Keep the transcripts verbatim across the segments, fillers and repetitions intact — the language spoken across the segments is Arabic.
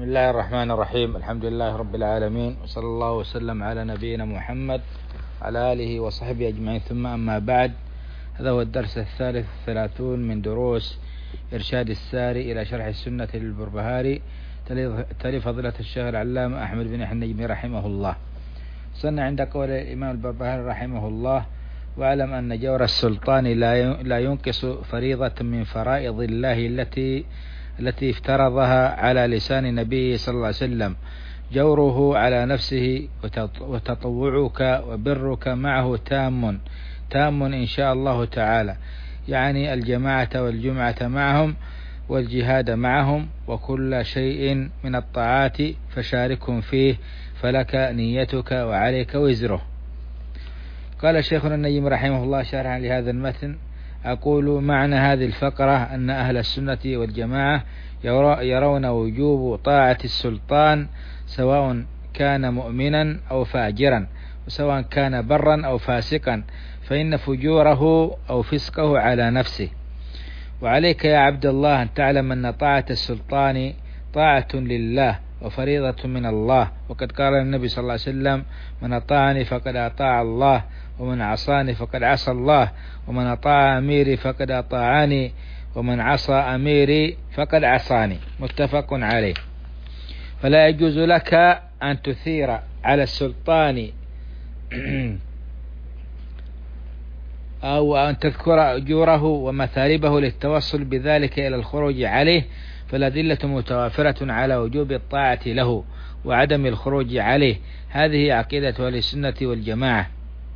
الله الرحمن الرحيم. الحمد لله رب العالمين، وصلى الله وسلم على نبينا محمد على آله وصحبه أجمعين، ثم أما بعد. هذا هو الدرس الثالث الثلاثون من دروس إرشاد الساري إلى شرح السنة للبربهاري تلي فضيلة الشيخ العلامة أحمد بن يحيى النجمي رحمه الله. صلنا عند قول الإمام البربهاري رحمه الله: واعلم أن جور السلطان لا ينقص فريضة من فرائض الله التي التي افترضها على لسان نبيه صلى الله عليه وسلم. جوره على نفسه وتطوعك وبرك معه تام تام إن شاء الله تعالى، يعني الجماعة والجمعة معهم والجهاد معهم وكل شيء من الطاعات فشاركهم فيه، فلك نيتك وعليك وزره. قال شيخنا النجم رحمه الله شارحا لهذا المتن: أقول معنى هذه الفقرة أن أهل السنة والجماعة يرون وجوب طاعة السلطان سواء كان مؤمنا أو فاجرا، وسواء كان برا أو فاسقا، فإن فجوره أو فسقه على نفسه. وعليك يا عبد الله أن تعلم أن طاعة السلطان طاعة لله وفريضة من الله، وقد قال النبي صلى الله عليه وسلم: من أطاعني فقد أطاع الله، ومن عصاني فقد عصى الله، ومن أطاع أميري فقد أطاعني، ومن عصى أميري فقد عصاني. متفق عليه. فلا يجوز لك أن تثير على السلطان أو أن تذكر أجوره ومثالبه للتوصل بذلك إلى الخروج عليه، فالأدلة متوافرة على وجوب الطاعة له وعدم الخروج عليه. هذه عقيدة أهل السنة والجماعة.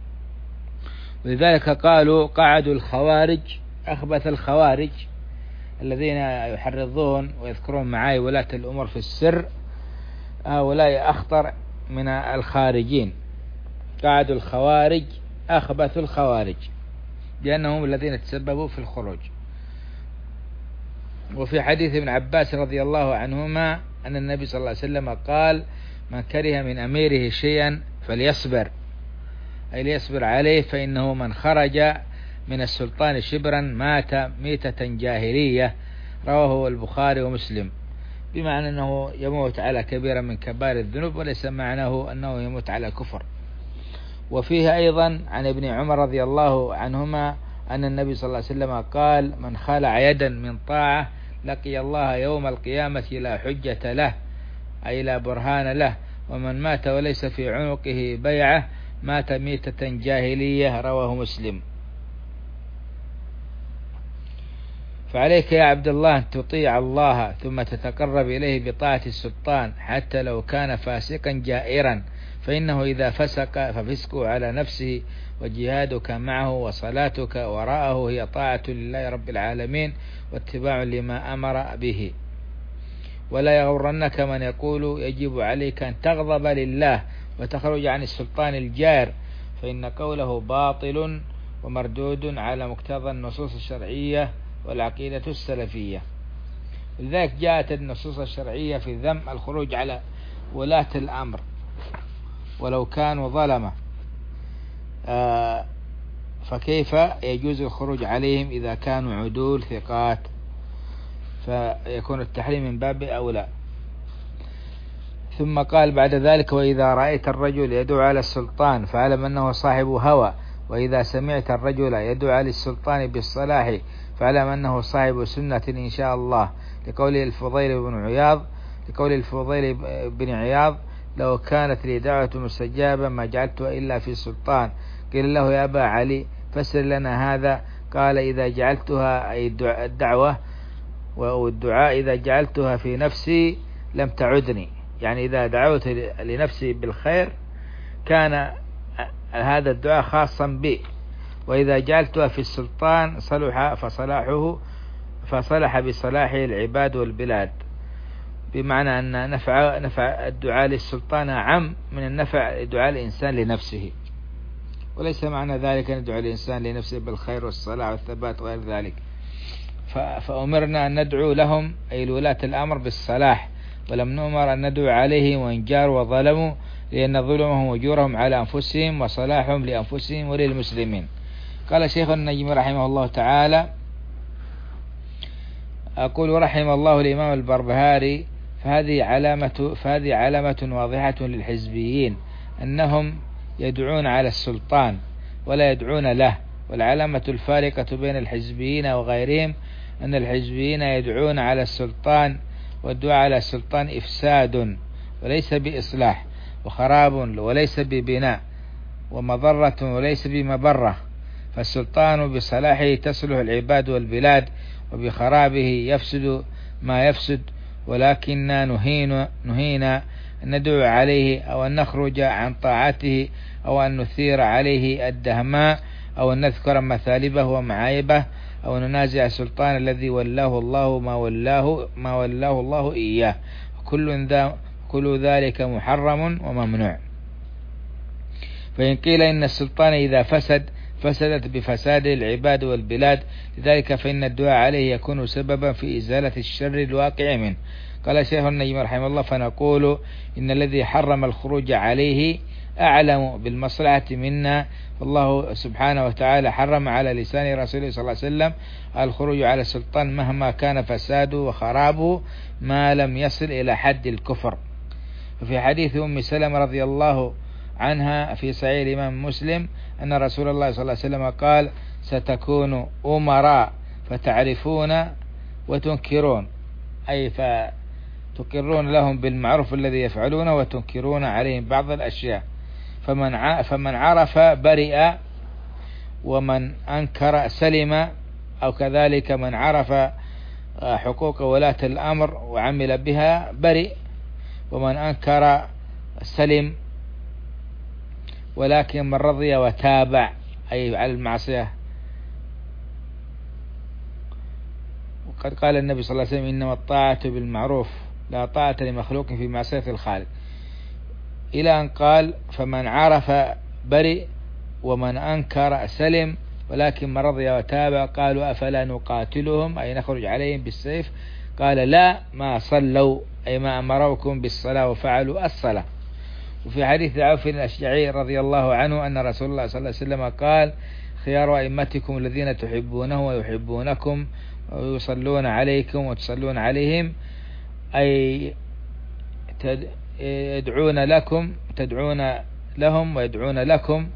ولذلك قالوا: قعدوا الخوارج أخبث الخوارج الذين يحرضون ويذكرون معاي ولاة الأمور في السر، هؤلاء أخطر من الخارجين. قعدوا الخوارج أخبث الخوارج لأنهم الذين تسببوا في الخروج. وفي حديث ابن عباس رضي الله عنهما أن النبي صلى الله عليه وسلم قال: من كره من أميره شيئا فليصبر، أي ليصبر عليه، فإنه من خرج من السلطان شبرا مات ميتة جاهلية. رواه البخاري ومسلم، بمعنى أنه يموت على كبيرة من كبائر الذنوب، وليس معناه أنه يموت على كفر. وفيه أيضا عن ابن عمر رضي الله عنهما أن النبي صلى الله عليه وسلم قال: من خلع يدا من طاعة لقي الله يوم القيامة لا حجة له، أي لا برهان له. ومن مات وليس في عنقه بيعة مات ميتة جاهلية. رواه مسلم. فعليك يا عبد الله أن تطيع الله ثم تتقرب إليه بطاعة السلطان حتى لو كان فاسقا جائرا، فإنه إذا فسق ففسقه على نفسه، وجهادك معه وصلاتك وراءه هي طاعة لله رب العالمين واتباع لما أمر به. ولا يغرنك من يقول يجب عليك أن تغضب لله وتخرج عن السلطان الجائر، فإن قوله باطل ومردود على مقتضى النصوص الشرعية والعقيدة السلفية. لذلك جاءت النصوص الشرعية في ذم الخروج على ولاة الأمر ولو كانوا ظلمة، آه فكيف يجوز الخروج عليهم إذا كانوا عدول ثقات؟ فيكون التحريم من باب أولى. ثم قال بعد ذلك: وإذا رأيت الرجل يدعو على السلطان فاعلم أنه صاحب هوى، وإذا سمعت الرجل يدعو للسلطان بالصلاح فاعلم أنه صاحب سنة إن شاء الله. لقول الفضيل بن عياض لقول الفضيل بن عياض: لو كانت لي دعوة مستجابة ما جعلتها إلا في سلطان. قيل له: يا أبا علي فسر لنا هذا. قال: إذا جعلتها أي الدعوة والدعاء إذا جعلتها في نفسي لم تعدني، يعني إذا دعوت لنفسي بالخير كان هذا الدعاء خاصا بي، وإذا جعلتها في السلطان صلح فصلاحه فصلح بصلاحه العباد والبلاد. بمعنى أن نفع نفع الدعاء للسلطان عم من النفع دعاء الإنسان لنفسه، وليس معنى ذلك أن ندعو الإنسان لنفسه بالخير والصلاح والثبات وغير ذلك. فأمرنا أن ندعو لهم أي لولاة الأمر بالصلاح، ولم نؤمر أن ندعو عليهم وإن جاروا وظلموا، لأن ظلمهم وجورهم على أنفسهم وصلاحهم لأنفسهم وللمسلمين. قال شيخ النجم رحمه الله تعالى: أقول رحم الله الإمام البربهاري فهذه علامة فهذه علامة واضحة للحزبيين أنهم يدعون على السلطان ولا يدعون له. والعلامة الفارقة بين الحزبيين وغيرهم أن الحزبيين يدعون على السلطان، والدعاء على السلطان إفساد وليس بإصلاح، وخراب وليس ببناء، ومضرة وليس بمبرة. فالسلطان بصلاحه تصلح العباد والبلاد، وبخرابه يفسد ما يفسد. ولكننا نهينا, نهينا أن ندعو عليه أو أن نخرج عن طاعته أو أن نثير عليه الدهماء أو أن نذكر مثالبه ومعايبه أو ننازع السلطان الذي ولاه الله ما ولاه ما ولاه الله إياه. كل ذا كل ذلك محرم وممنوع. فإن قيل إن السلطان إذا فسد فسدت بفساد العباد والبلاد، لذلك فإن الدعاء عليه يكون سببا في إزالة الشر الواقع منه. قال شيخ النجم رحمه الله: فنقول إن الذي حرم الخروج عليه أعلم بالمصلحة منا، والله سبحانه وتعالى حرم على لسان رسوله صلى الله عليه وسلم الخروج على السلطان مهما كان فساده وخرابه ما لم يصل إلى حد الكفر. وفي حديث أم سلمة رضي الله عنها في صحيح الإمام مسلم أن رسول الله صلى الله عليه وسلم قال: ستكون أمراء فتعرفون وتنكرون، أي فتقرون لهم بالمعروف الذي يفعلونه وتنكرون عليهم بعض الأشياء. فمن فمن عرف برئ، ومن أنكر سلم، أو كذلك من عرف حقوق ولاة الأمر وعمل بها برئ، ومن أنكر سلم. ولكن من رضي وتابع أي على المعصية. وقد قال النبي صلى الله عليه وسلم: إنما الطاعة بالمعروف لا طاعة لمخلوق في معصية الخالق، إلى أن قال: فمن عرف برئ ومن أنكر سلم. ولكن من رضي وتابع قالوا: أفلا نقاتلهم أي نخرج عليهم بالسيف؟ قال: لا، ما صلوا أي ما أمروكم بالصلاة وفعلوا الصلاة. وفي حديث عوف الأشجعي رضي الله عنه أن رسول الله صلى الله عليه وسلم قال: خيار أئمتكم الذين تحبونه ويحبونكم ويصلون عليكم وتصلون عليهم، أي يدعون لكم تدعون لهم ويدعون لكم.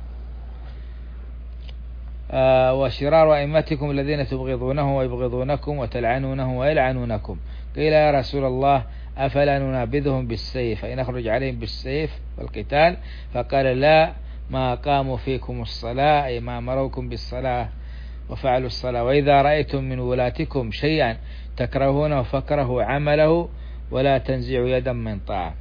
آه وشرار أئمتكم الذين تبغضونه ويبغضونكم وتلعنونه ويلعنونكم. قيل: يا رسول الله، أفلا ننابذهم بالسيف أي نخرج عليهم بالسيف والقتال؟ فقال: لا، ما قاموا فيكم الصلاة أي ما أمروكم بالصلاة وفعلوا الصلاة. وإذا رأيتم من ولاتكم شيئا تكرهونه فاكرهوا عمله ولا تنزعوا يدا من طاعة.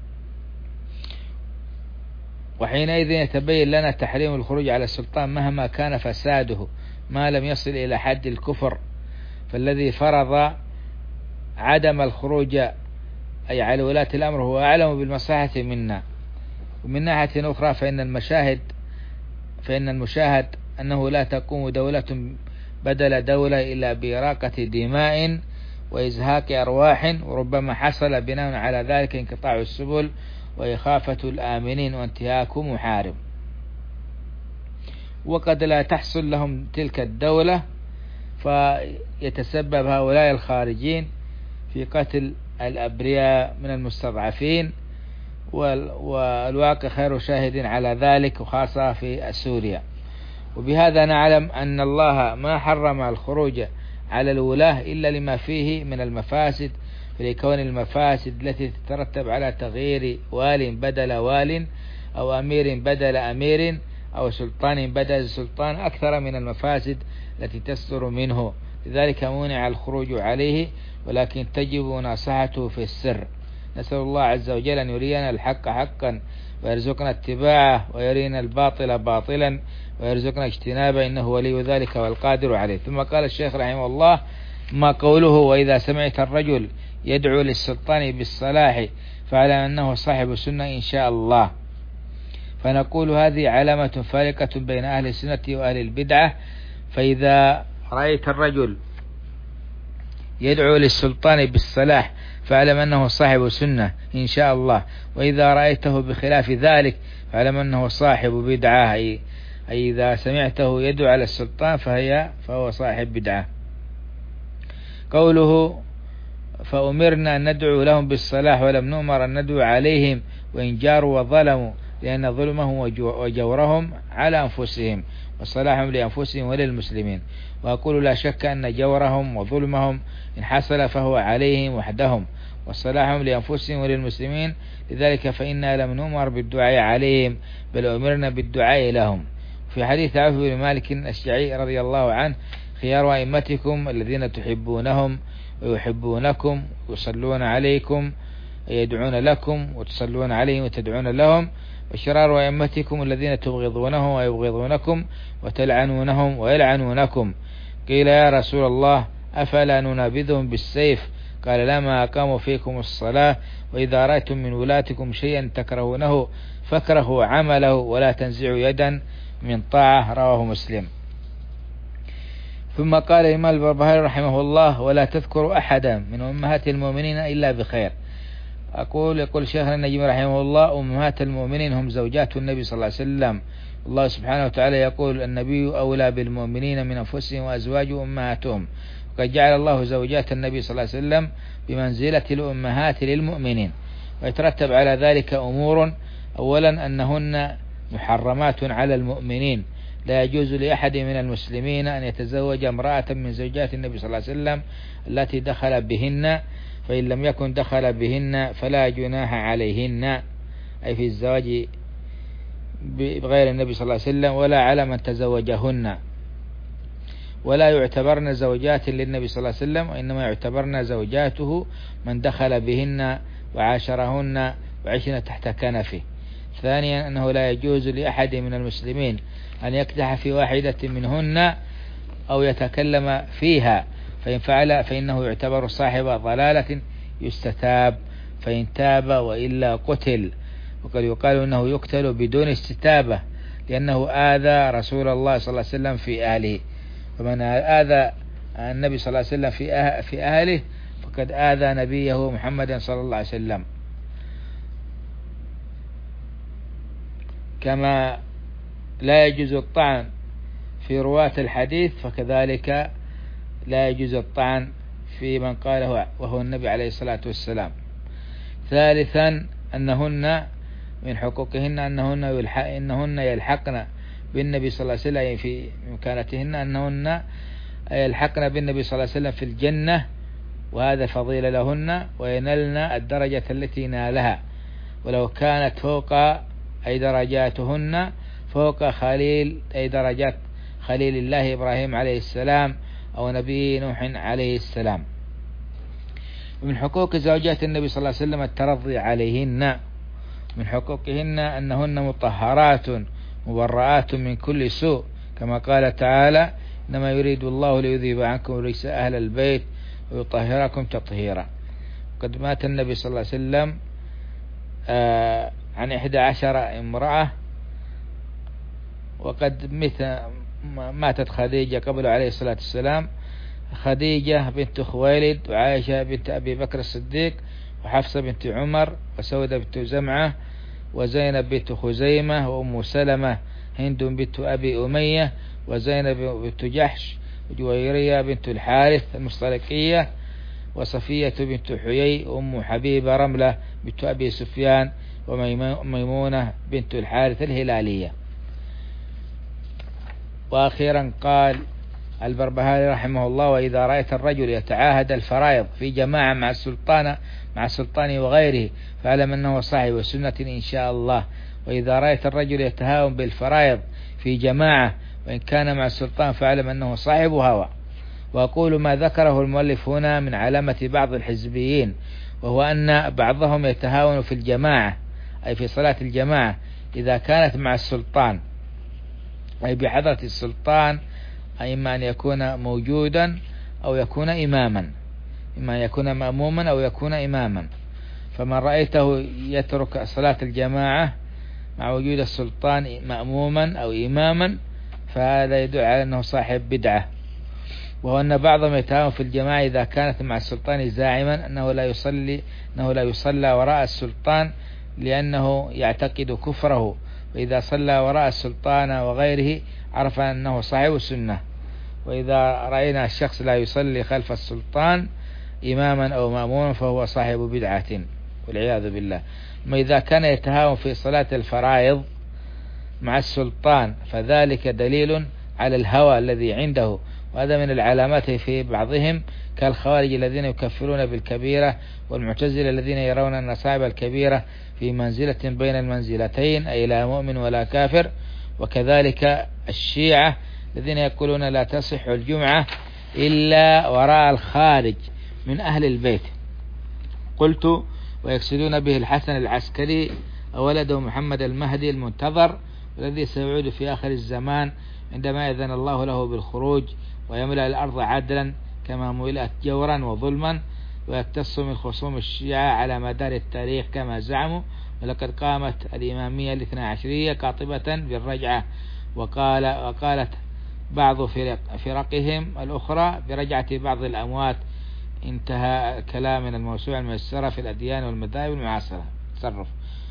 وحينئذ يتبين لنا تحريم الخروج على السلطان مهما كان فساده ما لم يصل إلى حد الكفر. فالذي فرض عدم الخروج أي على ولاة الأمر هو أعلم بالمصلحة منا. ومن ناحية أخرى فإن المشاهد فإن المشاهد أنه لا تقوم دولة بدل دولة إلا بإراقة دماء وإزهاق أرواح، وربما حصل بناء على ذلك انقطاع السبل وإخافة الآمنين وانتهاك محارب. وقد لا تحصل لهم تلك الدولة، فيتسبب هؤلاء الخارجين في قتل الأبرياء من المستضعفين، والواقع خير شاهد على ذلك، وخاصة في سوريا. وبهذا نعلم أن الله ما حرم الخروج على الولاة إلا لما فيه من المفاسد، فلكون المفاسد التي تترتب على تغيير وال بدل وال أو أمير بدل أمير أو سلطان بدل سلطان أكثر من المفاسد التي تصدر منه، لذلك منع الخروج عليه، ولكن تجب مناصحته في السر. نسأل الله عز وجل أن يرينا الحق حقا ويرزقنا اتباعه، ويرينا الباطل باطلا ويرزقنا اجتنابه، إنه ولي ذلك والقادر عليه. ثم قال الشيخ رحمه الله: ما قوله: وإذا سمعت الرجل يدعو للسلطان بالصلاح فاعلم أنه صاحب سنة إن شاء الله. فنقول هذه علامة فارقة بين أهل السنة وأهل البدعة. فإذا رأيت الرجل يدعو للسلطان بالصلاح فاعلم أنه صاحب سنة إن شاء الله، وإذا رأيته بخلاف ذلك فاعلم أنه صاحب بدعة، أي إذا سمعته يدعو على السلطان فهي فهو صاحب بدعة. قوله فأمرنا أن ندعو لهم بالصلاح ولم نؤمر أن ندعو عليهم وإن جاروا وظلموا، لأن ظلمهم وجورهم على أنفسهم وصلاحهم لأنفسهم وللمسلمين. وأقول لا شك أن جورهم وظلمهم إن حصل فهو عليهم وحدهم وصلاحهم لأنفسهم وللمسلمين، لذلك فإنا لم نؤمر بالدعاء عليهم بل أمرنا بالدعاء لهم. في حديث عوف بن مالك الأشجعي رضي الله عنه: خيار أئمتكم الذين تحبونهم ويحبونكم ويصلون عليكم يدعون لكم وتصلون عليهم وتدعون لهم، وشرار أئمتكم الذين تبغضونهم ويبغضونكم وتلعنونهم ويلعنونكم. قيل يا رسول الله أفلا ننابذهم بالسيف؟ قال لا، ما أقاموا فيكم الصلاة، وإذا رأيتم من ولاتكم شيئا تكرهونه فاكرهوا عمله ولا تنزعوا يدا من طاعة. رواه مسلم. ثم قال الإمام البربهاري رحمه الله: ولا تذكروا أحدا من أمهات المؤمنين إلا بخير. أقول يقول شيخنا النجم رحمه الله: أمهات المؤمنين هم زوجات النبي صلى الله عليه وسلم. الله سبحانه وتعالى يقول: النبي أولى بالمؤمنين من أنفسهم وأزواجه أمهاتهم. وقد جعل الله زوجات النبي صلى الله عليه وسلم بمنزلة الأمهات للمؤمنين، ويترتب على ذلك أمور: أولا أنهن محرمات على المؤمنين، لا يجوز لأحد من المسلمين أن يتزوج امرأة من زوجات النبي صلى الله عليه وسلم التي دخل بهن، فإن لم يكن دخل بهن فلا جناح عليهن، أي في الزواج بغير النبي صلى الله عليه وسلم، ولا على من تزوجهن، ولا يعتبرن زوجات للنبي صلى الله عليه وسلم، وإنما يعتبرن زوجاته من دخل بهن وعاشرهن وعشن تحت كنفه. ثانيا أنه لا يجوز لأحد من المسلمين أن يكدح في واحدة منهن أو يتكلم فيها، فإن فعل فإنه يعتبر صاحب ضلالة يستتاب، فإن تاب وإلا قتل. وقد يقال أنه يقتل بدون استتابة لأنه آذى رسول الله صلى الله عليه وسلم في أهله، فمن آذى النبي صلى الله عليه وسلم في أه في أهله فقد آذى نبيه محمد صلى الله عليه وسلم. كما لا يجوز الطعن في رواة الحديث، فكذلك لا يجوز الطعن في من قاله وهو النبي عليه الصلاة والسلام. ثالثا أنهن من حقوقهن أنهن يلحق إنهن يلحقن بالنبي صلى الله عليه وسلم في مكانتهن، أنهن يلحقن بالنبي صلى الله عليه وسلم في الجنة، وهذا فضيلة لهن، وينلن الدرجة التي نالها، ولو كانت فوق أي درجاتهن فوق خليل أي درجات خليل الله إبراهيم عليه السلام أو نبي نوح عليه السلام. ومن حقوق زوجات النبي صلى الله عليه وسلم الترضي عليهن، من حقوقهن أنهن مطهرات مبرآت من كل سوء، كما قال تعالى: إنما يريد الله ليذهب عنكم الرجس أهل البيت ويطهركم تطهيرا. قد مات النبي صلى الله عليه وسلم آه عن إحدى عشر امرأة، وقد ماتت خديجة قبل عليه الصلاة والسلام، خديجة بنت خويلد وعائشة بنت أبي بكر الصديق وحفصة بنت عمر وسودة بنت زمعة وزينب بنت خزيمة وأم سلمة هند بنت أبي أمية وزينب بنت جحش وجويرية بنت الحارث المصطلقية وصفية بنت حيي وأم حبيبة رملة بنت أبي سفيان وميمونة بنت الحارث الهلالية. وأخيرا قال البربهاري رحمه الله: وإذا رأيت الرجل يتعاهد الفرائض في جماعة مع السلطان مع السلطان وغيره فاعلم أنه صاحب سنة إن شاء الله. وإذا رأيت الرجل يتهاون بالفرائض في جماعة وإن كان مع السلطان فاعلم أنه صاحب هوى. وأقول ما ذكره المؤلف هنا من علامة بعض الحزبيين، وهو أن بعضهم يتهاون في الجماعة أي في صلاة الجماعة إذا كانت مع السلطان أي بحضرة السلطان، أي إما أن يكون موجودا أو يكون إماما، إما أن يكون مأموما أو يكون إماما. فمن رأيته يترك صلاة الجماعة مع وجود السلطان مأموما أو إماما فهذا يدل على أنه صاحب بدعة. وهو أن بعضهم يتهاون في الجماعة إذا كانت مع السلطان زاعما أنه لا يصلي أنه لا يصلى وراء السلطان لأنه يعتقد كفره، وإذا صلى وراء السلطان وغيره عرف أنه صاحب السنة. وإذا رأينا الشخص لا يصلي خلف السلطان إماما أو مأموما فهو صاحب بدعة والعياذ بالله. أما إذا كان يتهاون في صلاة الفرائض مع السلطان فذلك دليل على الهوى الذي عنده، وهذا من العلامات في بعضهم كالخوارج الذين يكفرون بالكبيرة، والمعتزلة الذين يرون أن صاحب الكبيرة في منزلة بين المنزلتين أي لا مؤمن ولا كافر، وكذلك الشيعة الذين يقولون لا تصح الجمعة إلا وراء الخارج من أهل البيت. قلت ويقصدون به الحسن العسكري ولده محمد المهدي المنتظر الذي سيعود في آخر الزمان عندما يأذن الله له بالخروج ويملأ الأرض عدلا كما ملأت جورا وظلما، ويقتص من خصوم الشيعة على مدار التاريخ كما زعموا. ولقد قامت الإمامية الاثنى عشرية قاطبة بالرجعة، وقال وقالت بعض فرق فرقهم الأخرى برجعة بعض الأموات. انتهى كلام من الموسوعة الميسرة في الأديان والمذاهب المعاصرة. تصرف.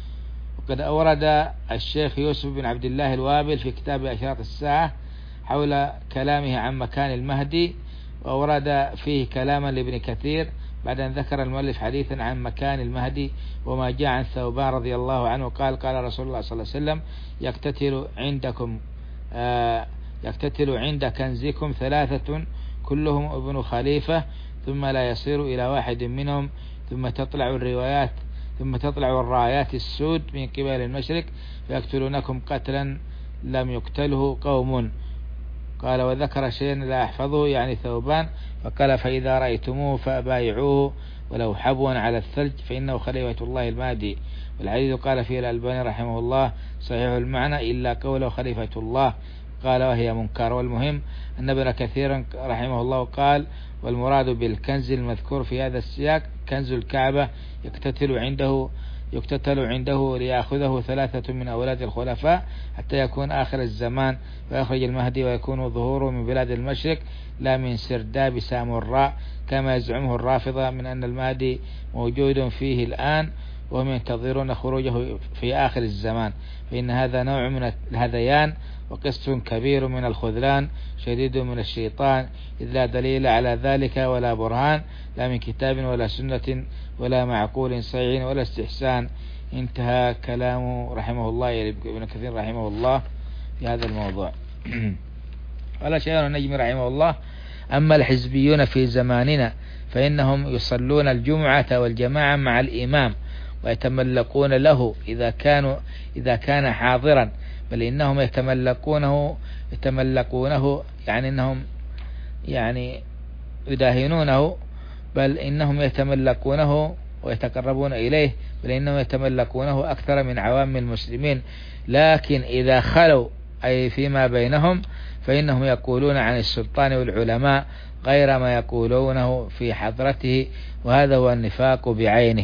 وقد أورد الشيخ يوسف بن عبد الله الوابل في كتاب أشراط الساعة حول كلامه عن مكان المهدي، وأورد فيه كلاما لابن كثير بعد أن ذكر المؤلف حديثا عن مكان المهدي وما جاء عن ثوبان رضي الله عنه قال قال رسول الله صلى الله عليه وسلم يقتتل عندكم آه يقتتل عند كنزكم ثلاثة كلهم ابن خليفة ثم لا يصير إلى واحد منهم ثم تطلع الروايات ثم تطلع الرايات السود من قبل المشرق فيقتلونكم قتلا لم يقتله قوم. قال وذكر شيئا لا أحفظه يعني ثوبان، فقال فإذا رأيتموه فأبايعوه ولو حبوا على الثلج فإنه خليفة الله المهدي. والحديث قال فيه الألباني رحمه الله صحيح المعنى إلا قوله خليفة الله، قال وهي منكر. والمهم أن ابن كثير رحمه الله قال والمراد بالكنز المذكور في هذا السياق كنز الكعبة يقتتل عنده يقتتل عنده ليأخذه ثلاثة من أولاد الخلفاء حتى يكون آخر الزمان ويخرج المهدي ويكون ظهوره من بلاد المشرق لا من سرداب سامراء كما يزعمه الرافضة من أن المهدي موجود فيه الآن وهم ينتظرون خروجه في آخر الزمان، فإن هذا نوع من الهذيان وقسط كبير من الخذلان شديد من الشيطان، إذ لا دليل على ذلك ولا برهان لا من كتاب ولا سنة ولا معقول صحيح ولا استحسان. انتهى كلامه رحمه الله ابن كثير رحمه الله في هذا الموضوع. قال شيخ النجم رحمه الله أما الحزبيون في زماننا فإنهم يصلون الجمعة والجماعة مع الإمام ويتملقون له إذا كانوا إذا كان حاضرا، بل إنهم يتملقونه يتملقونه يعني إنهم يعني يداهنونه، بل إنهم يتملقونه ويتقربون إليه، بل إنهم يتملقونه أكثر من عوام المسلمين. لكن إذا خلوا أي فيما بينهم فإنهم يقولون عن السلطان والعلماء غير ما يقولونه في حضرته، وهذا هو النفاق بعينه.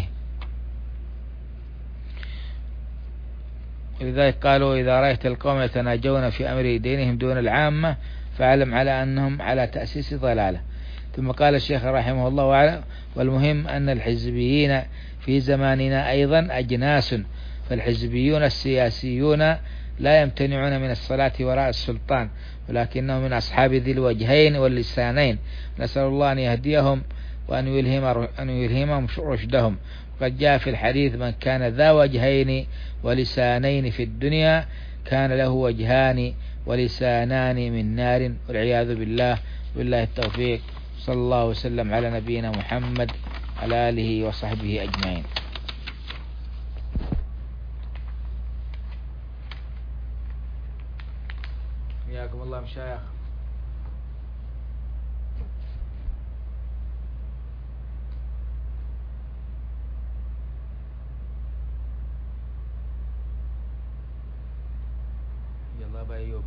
لذلك قالوا إذا رأيت القوم يتناجون في أمر دينهم دون العامة فاعلم على أنهم على تأسيس ضلالة. ثم قال الشيخ رحمه الله وعلا والمهم أن الحزبيين في زماننا أيضا أجناس، فالحزبيون السياسيون لا يمتنعون من الصلاة وراء السلطان ولكنهم من أصحاب ذي الوجهين واللسانين، نسأل الله أن يهديهم وأن يلهم أن يلهمهم رشدهم. وقد جاء في الحديث من كان ذا وجهين ولسانين في الدنيا كان له وجهان ولسانان من نار والعياذ بالله. بالله التوفيق. صلى الله وسلم على نبينا محمد على آله وصحبه أجمعين. حياكم الله مشايخ. يلا أبا أيوب.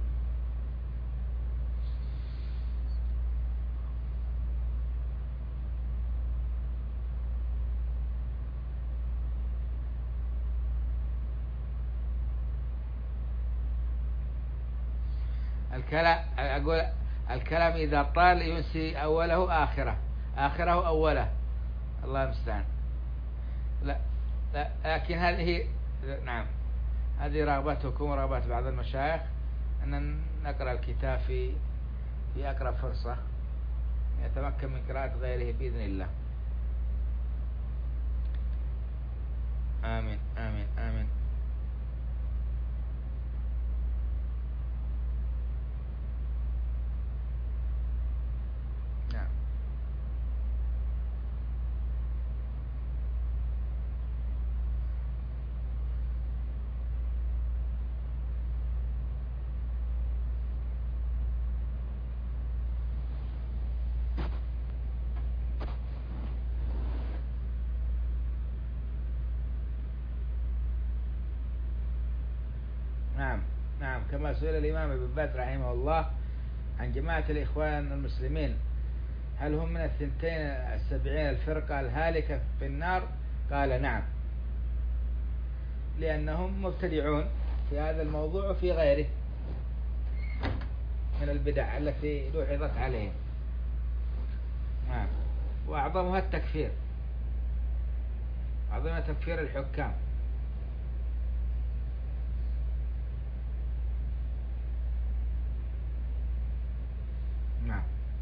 الكلام أقول الكلام إذا طال ينسي أوله آخره آخره أوله، الله المستعان. لا لا لكن هذه نعم هذه رغبتكم ورغبة بعض المشايخ أن نقرأ الكتاب في في أقرب فرصة يتمكن من قراءة غيره بإذن الله. آمين آمين آمين. نعم نعم نعم. كما سئل الإمام ابن باز رحمه الله عن جماعة الإخوان المسلمين هل هم من الثنتين السبعين الفرقة الهالكة في النار، قال نعم، لأنهم مبتدعون في هذا الموضوع وفي غيره من البدع التي لوحظت عليهم. نعم. وأعظمها التكفير، أعظمها تكفير الحكام. نعم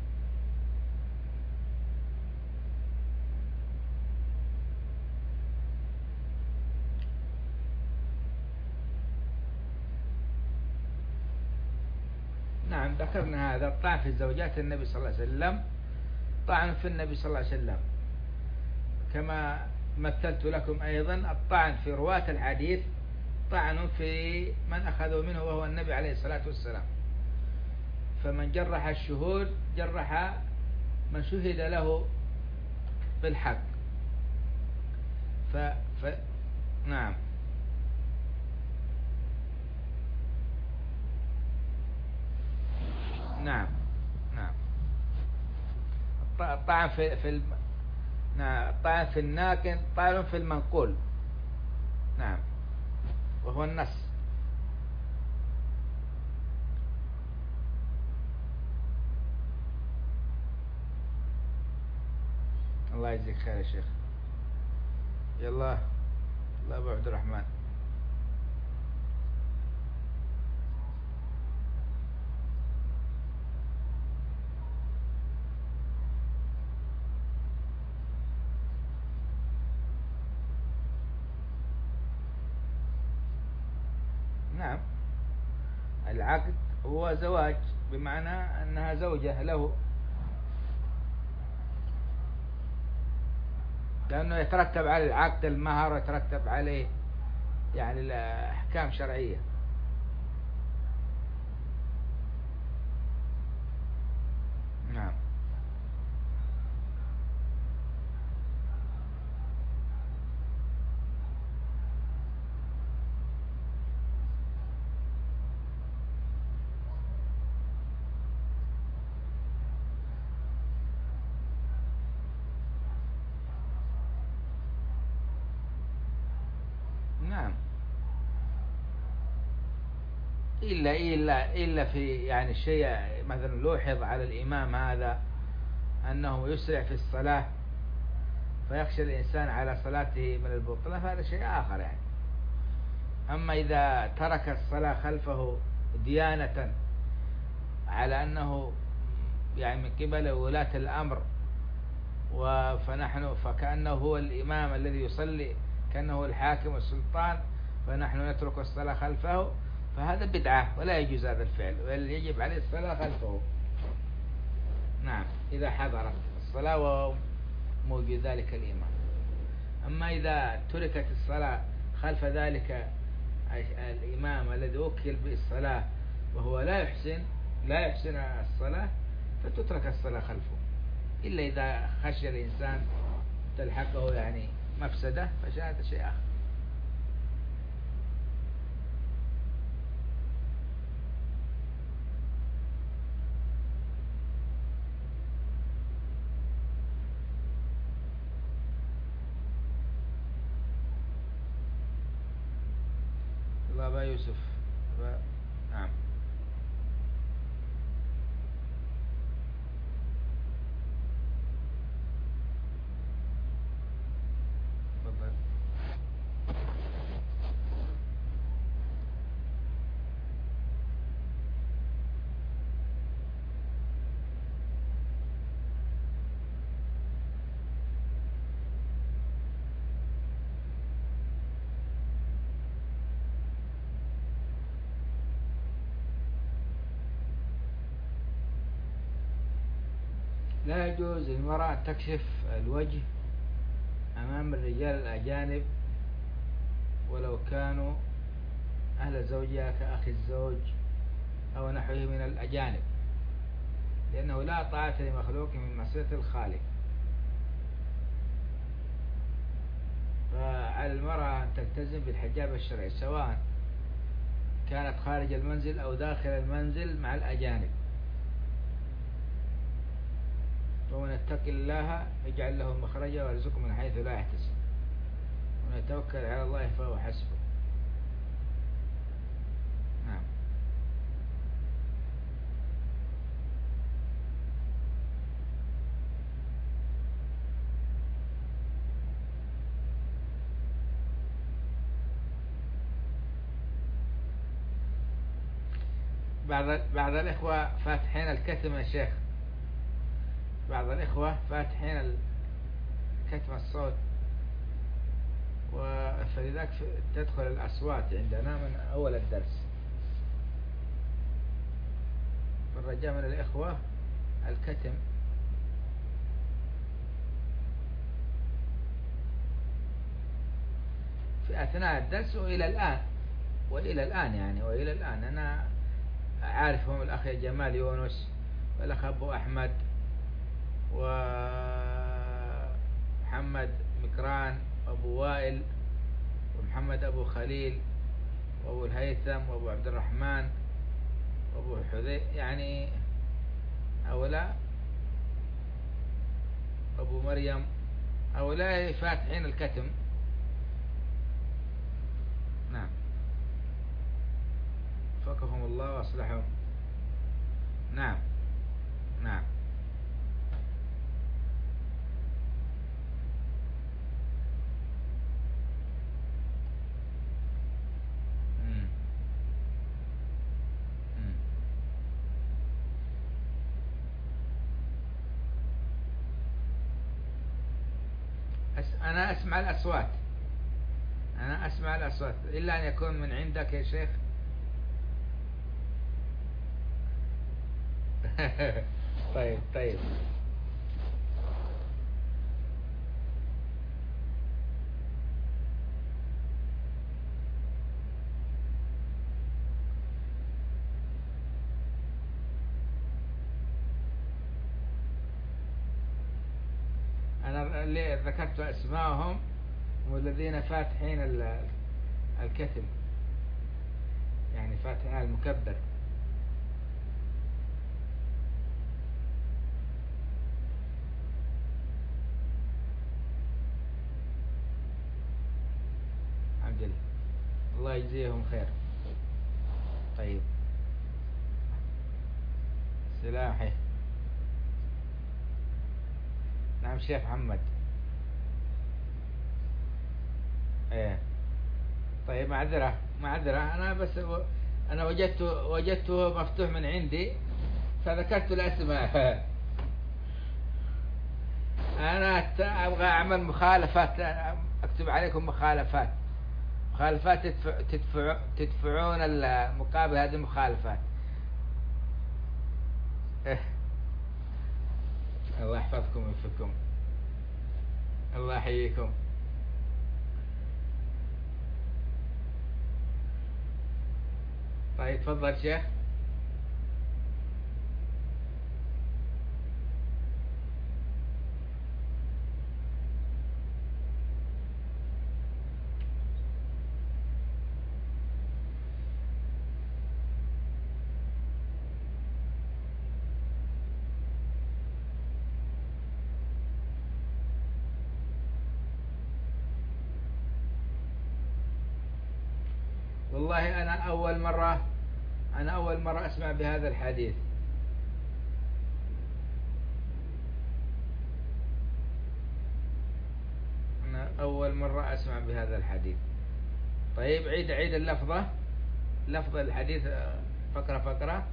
نعم. ذكرنا هذا الطعن في زوجات النبي صلى الله عليه وسلم طعن في النبي صلى الله عليه وسلم، كما مثلت لكم أيضا الطعن في رواة الحديث طعن في من أخذوا منه وهو النبي عليه الصلاة والسلام. فمن جرح الشهود جرح من شهد له بالحق. ف... ف... نعم نعم نعم. الطعن في في الم... نعم، الطعن في الناقل طعن في المنقول. نعم، وهو النص. الله يجزيك خير يا شيخ. يلا الله أبو عبد الرحمن. نعم، العقد هو زواج بمعنى أنها زوجة له، لأنه يترتب على العقد المهر ويترتب عليه يعني الأحكام شرعية. نعم نعم. إلا إلا إلا في يعني شيء مثلا لوحظ على الإمام هذا أنه يسرع في الصلاة فيخشى الإنسان على صلاته من البطلة، فهذا شيء آخر يعني. أما إذا ترك الصلاة خلفه ديانة على أنه يعني من قبل ولاة الأمر فنحن فكأنه هو الإمام الذي يصلي كأنه الحاكم والسلطان، فنحن نترك الصلاة خلفه، فهذا بدعة ولا يجوز هذا الفعل، بل يجب عليه الصلاة خلفه. نعم، إذا حضرت الصلاة وموجود ذلك الإمام. أما إذا تركت الصلاة خلف ذلك الإمام الذي وكل بالصلاة وهو لا يحسن لا يحسن الصلاة، فتترك الصلاة خلفه، إلا إذا خشي الإنسان تلحقه يعني مفسدة، فهذا شيء آخر. الله أبا يوسف. أبا... نعم تفضل. لا يجوز للمرأة أن تكشف الوجه أمام الرجال الأجانب ولو كانوا أهل زوجها كأخي الزوج أو نحوه من الأجانب، لأنه لا طاعة لمخلوق من معصية الخالق. فعلى المرأة أن تلتزم بالحجاب الشرعي سواء كانت خارج المنزل أو داخل المنزل مع الأجانب. ومن اتق الله يجعل له مخرجا ويرزقه من حيث لا يحتسب ومن يتوكل على الله فهو حسبه. نعم. بعض بعض الإخوة فاتحين الكتم يا شيخ، بعض الإخوة فاتحين كتم الصوت، فلذلك تدخل الأصوات عندنا من أول الدرس. فالرجاء من الإخوة الكتم. في أثناء الدرس وإلى الآن وإلى الآن يعني وإلى الآن أنا عارفهم، الأخ جمال يونس والأخ أبو أحمد ومحمد مكران وأبو وائل ومحمد أبو خليل وأبو الهيثم وأبو عبد الرحمن وأبو حذي، يعني هؤلاء أبو مريم، هؤلاء فاتحين الكتم. نعم. وفقهم الله وأصلحهم. نعم نعم. مم. مم. أس... أنا أسمع الأصوات، أنا أسمع الأصوات إلا أن يكون من عندك يا شيخ. طيب طيب. أنا اللي ذكرت أسماءهم والذين فاتحين الكتم، يعني فاتحين المكبر. الحمد لله، الله يجزيهم خير. طيب. سلام حي. نعم شيخ محمد. ايه طيب، معذرة معذرة، أنا بس أنا وجدت وجدته مفتوح من عندي فذكرت الأسماء. أنا أبغى أعمل مخالفات، أكتب عليكم مخالفات مخالفات تدفع تدفع تدفعون المقابل هذه المخالفات. الله يحفظكم ويوفقكم، الله يحييكم. طيب تفضل شيخ. والله أنا أول مرة أنا أول مرة أسمع بهذا الحديث. أنا أول مرة أسمع بهذا الحديث. طيب عيد عيد اللفظة لفظ الحديث فقرة فقرة.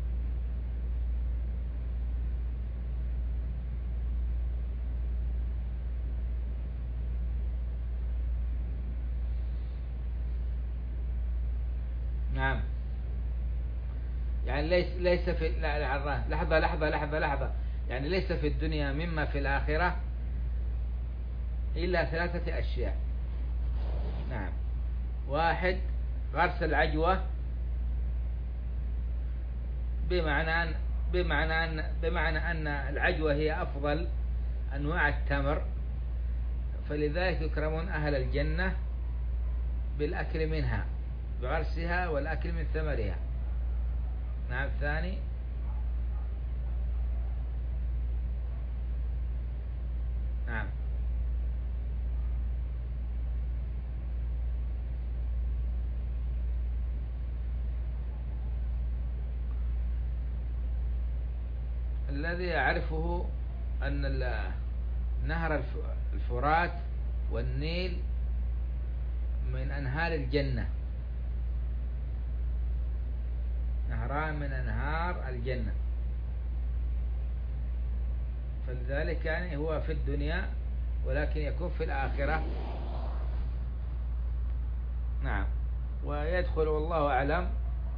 نعم، يعني ليس ليس في لا لحظة لحظة لحظة لحظة لحظة يعني ليس في الدنيا مما في الآخرة إلا ثلاثة أشياء. نعم. واحد، غرس العجوة، بمعنى أن بمعنى أن بمعنى أن العجوة هي أفضل أنواع التمر، فلذلك يكرمون أهل الجنة بالأكل منها، بغرسها والأكل من ثمرها. نعم. الثاني، نعم، الذي أعرفه أن نهر الفرات والنيل من أنهار الجنة، نهران من أنهار الجنة، فلذلك يعني هو في الدنيا ولكن يكون في الآخرة. نعم. ويدخل والله أعلم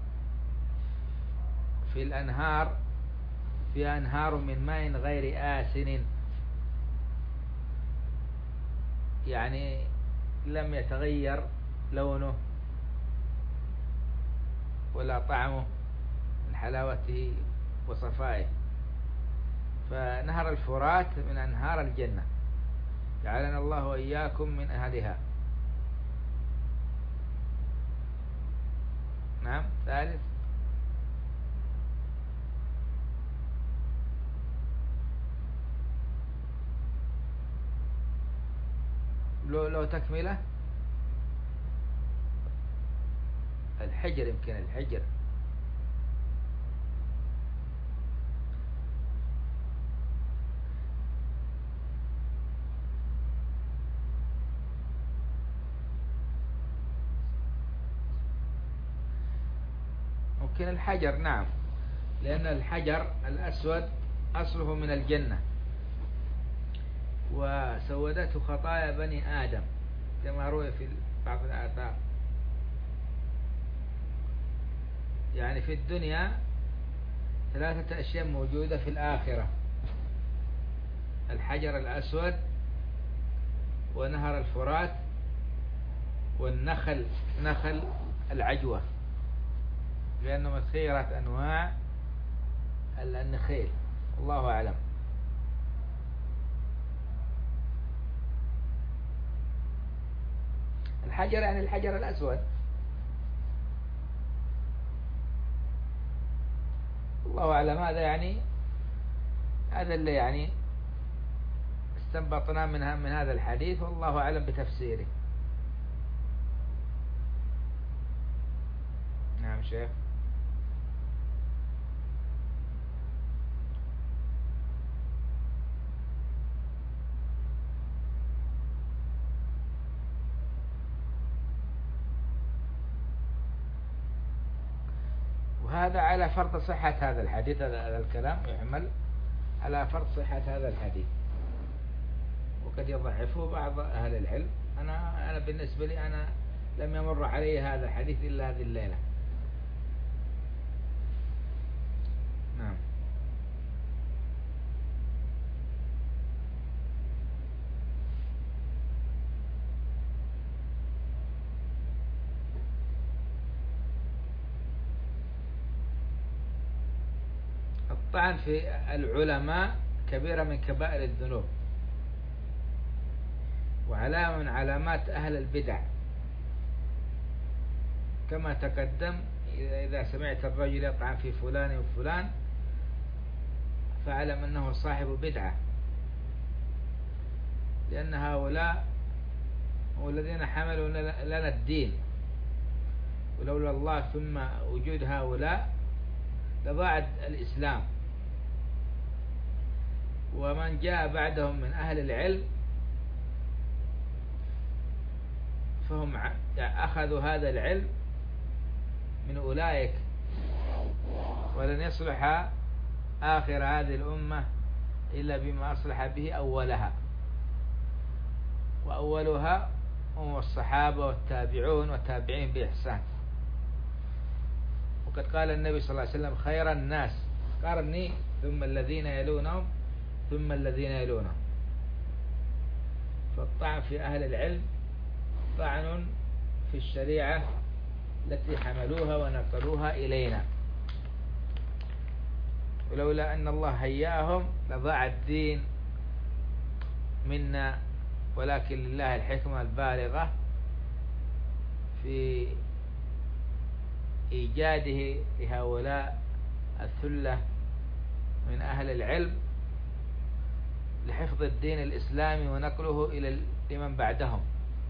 في الأنهار في أنهار من ماء غير آسن، يعني لم يتغير لونه ولا طعمه من حلاوته وصفائه. فنهر الفرات من أنهار الجنة، جعلنا الله وإياكم من أهلها. نعم. ثالث، لو لو تكملة الحجر، يمكن الحجر. ممكن الحجر. نعم، لأن الحجر الأسود أصله من الجنة، وسودته خطايا بني آدم كما روي في بعض الآثار. يعني في الدنيا ثلاثة أشياء موجودة في الآخرة: الحجر الأسود، ونهر الفرات، والنخل نخل العجوة، لأنه من خيرة أنواع النخيل. الله أعلم. الحجر يعني الحجر الأسود. الله أعلم. هذا يعني هذا اللي يعني استنبطنا منها من هذا الحديث، والله أعلم بتفسيره. نعم شيخ. وهذا على فرض صحة هذا الحديث، هذا الكلام يحمل على فرض صحة هذا الحديث، وقد يضعفه بعض أهل العلم. أنا أنا بالنسبة لي أنا لم يمر علي هذا الحديث إلا هذه الليلة. نعم. الطعن في العلماء كبيرة من كبائر الذنوب، وعلامة من علامات أهل البدع، كما تقدم. إذا سمعت الرجل يطعن في فلان وفلان فاعلم أنه صاحب بدعة، لأن هؤلاء هم الذين حملوا لنا الدين، ولولا الله ثم وجود هؤلاء لضاع الإسلام. ومن جاء بعدهم من أهل العلم فهم أخذوا هذا العلم من أولئك، ولن يصلح آخر هذه الأمة إلا بما أصلح به أولها، وأولها هم الصحابة والتابعون والتابعين بإحسان. وقد قال النبي صلى الله عليه وسلم: خير الناس قرني ثم الذين يلونهم ثم الذين يلونهم. فالطعن في أهل العلم طعن في الشريعة التي حملوها ونقلوها إلينا، ولولا أن الله هيأهم لضاع الدين منا، ولكن لله الحكمة البالغة في إيجاده لهؤلاء الثلة من أهل العلم لحفظ الدين الإسلامي ونقله إلى لمن بعدهم.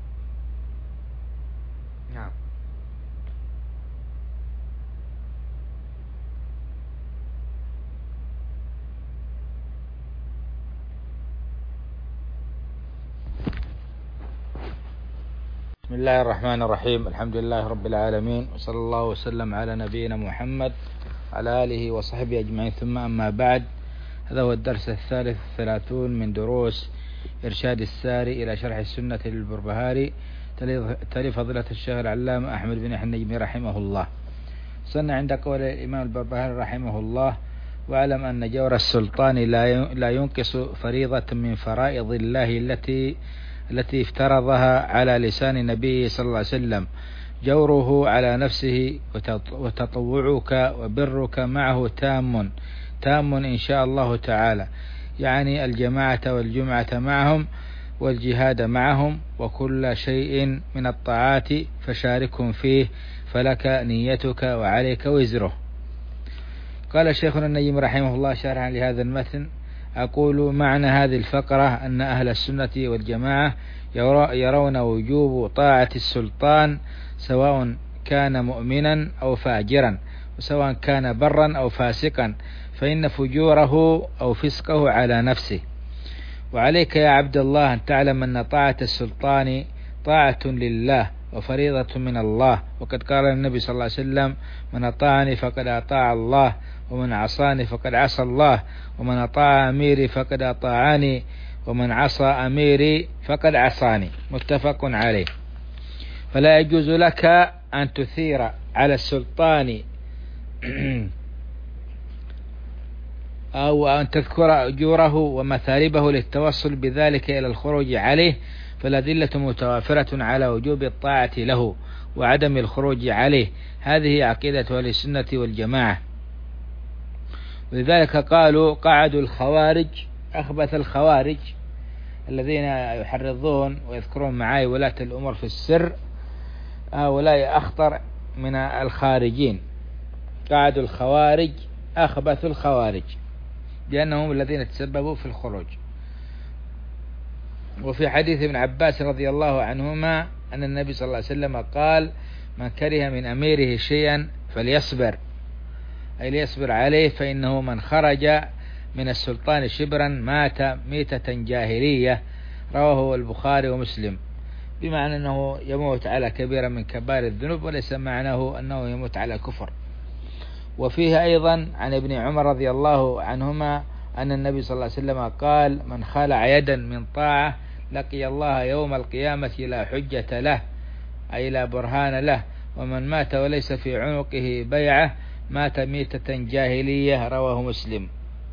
نعم. بسم الله الرحمن الرحيم. الحمد لله رب العالمين، وصلى الله وسلم على نبينا محمد على آله وصحبه أجمعين، ثم أما بعد. هذا هو الدرس الثالث والثلاثون من دروس إرشاد الساري إلى شرح السنة للبربهاري، تلي فضيلة الشيخ العلامة أحمد بن يحيى النجمي رحمه الله. صلنا عند قول الإمام البربهاري رحمه الله: واعلم أن جور السلطان لا ينقص فريضة من فرائض الله التي التي افترضها على لسان نبيه صلى الله عليه وسلم. جوره على نفسه وتطوعك وبرك معه تام تام إن شاء الله تعالى، يعني الجماعة والجمعة معهم والجهاد معهم وكل شيء من الطاعات فشاركهم فيه، فلك نيتك وعليك وزره. قال شيخنا النجم رحمه الله شارحا لهذا المتن: أقول معنى هذه الفقرة أن أهل السنة والجماعة يرون وجوب طاعة السلطان سواء كان مؤمنا أو فاجرا، وسواء كان برا أو فاسقا، فإن فجوره أو فسقه على نفسه. وعليك يا عبد الله أن تعلم أن طاعة السلطان طاعة لله وفريضة من الله، وقد قال النبي صلى الله عليه وسلم: من أطاعني فقد أطاع الله، ومن عصاني فقد عصى الله، ومن أطاع أميري فقد أطاعني، ومن عصى أميري فقد عصاني. متفق عليه. فلا يجوز لك أن تثير على السلطان أو أن تذكر أجوره ومثالبه للتوصل بذلك إلى الخروج عليه، فالأدلة متوافرة على وجوب الطاعة له وعدم الخروج عليه. هذه عقيدة أهل السنة والجماعة. ولذلك قالوا: قعدوا الخوارج أخبث الخوارج الذين يحرضون ويذكرون معاي ولاة الأمور في السر، هؤلاء أخطر من الخارجين. قعدوا الخوارج أخبث الخوارج، لأنهم الذين تسببوا في الخروج. وفي حديث ابن عباس رضي الله عنهما أن النبي صلى الله عليه وسلم قال: من كره من أميره شيئا فليصبر، أي ليصبر عليه، فإنه من خرج من السلطان شبرا مات ميتة جاهلية. رواه البخاري ومسلم، بمعنى أنه يموت على كبيرة من كبائر الذنوب، وليس معناه أنه يموت على كفر. وفيه أيضا عن ابن عمر رضي الله عنهما أن النبي صلى الله عليه وسلم قال: من خلع يدا من طاعة لقي الله يوم القيامة لا حجة له، أي لا برهان له، ومن مات وليس في عنقه بيعة مات ميتة جاهلية. رواه مسلم.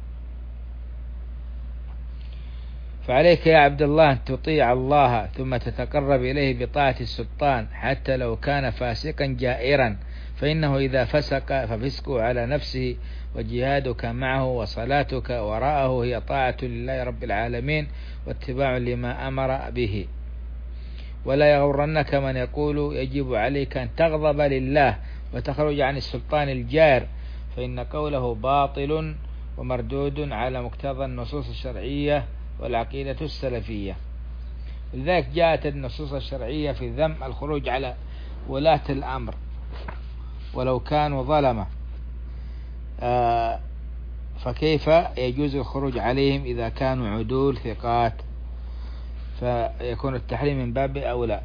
فعليك يا عبد الله أن تطيع الله ثم تتقرب إليه بطاعة السلطان حتى لو كان فاسقا جائرا، فإنه إذا فسق ففسقه على نفسه، وجهادك معه وصلاتك وراءه هي طاعة لله رب العالمين واتباع لما أمر به. ولا يغرنك من يقول يجب عليك أن تغضب لله وتخرج عن السلطان الجائر، فإن قوله باطل ومردود على مقتضى النصوص الشرعية والعقيدة السلفية. لذلك جاءت النصوص الشرعية في ذم الخروج على ولاة الأمر ولو كانوا ظلمة، آه فكيف يجوز الخروج عليهم إذا كانوا عدول ثقات؟ فيكون التحريم من باب أولى.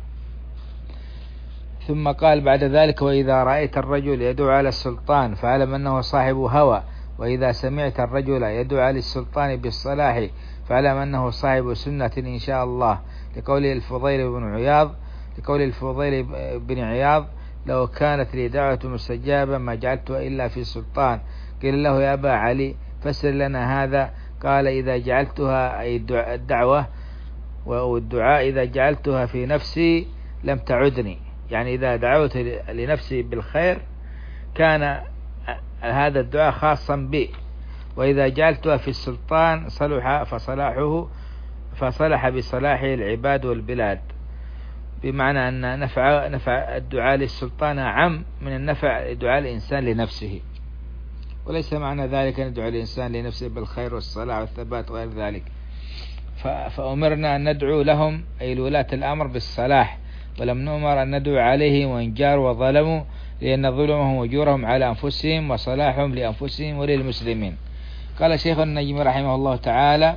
ثم قال بعد ذلك: وإذا رأيت الرجل يدعو على السلطان فاعلم أنه صاحب هوى، وإذا سمعت الرجل يدعو على السلطان بالصلاح فاعلم أنه صاحب سنة إن شاء الله. لقول الفضيل بن عياض لقول الفضيل بن عياض: لو كانت لي دعوة مستجابة ما جعلتها إلا في سلطان. قيل له: يا أبا علي فسر لنا هذا، قال إذا جعلتها أي الدعوة والدعاء إذا جعلتها في نفسي لم تعدني، يعني إذا دعوت لنفسي بالخير كان هذا الدعاء خاصا بي، وإذا جعلتها في السلطان صلح فصلاحه فصلح بصلاحه العباد والبلاد، بمعنى أن نفع نفع الدعاء للسلطان عم من النفع دعاء الإنسان لنفسه، وليس معنى ذلك أن يدعو الإنسان لنفسه بالخير والصلاح والثبات وغير ذلك. فأمرنا أن ندعو لهم أي لولاة الأمر بالصلاح، ولم نؤمر أن ندعو عليهم وإن جاروا وظلموا، لأن ظلمهم وجورهم على أنفسهم وصلاحهم لأنفسهم وللمسلمين. قال شيخ النجم رحمه الله تعالى: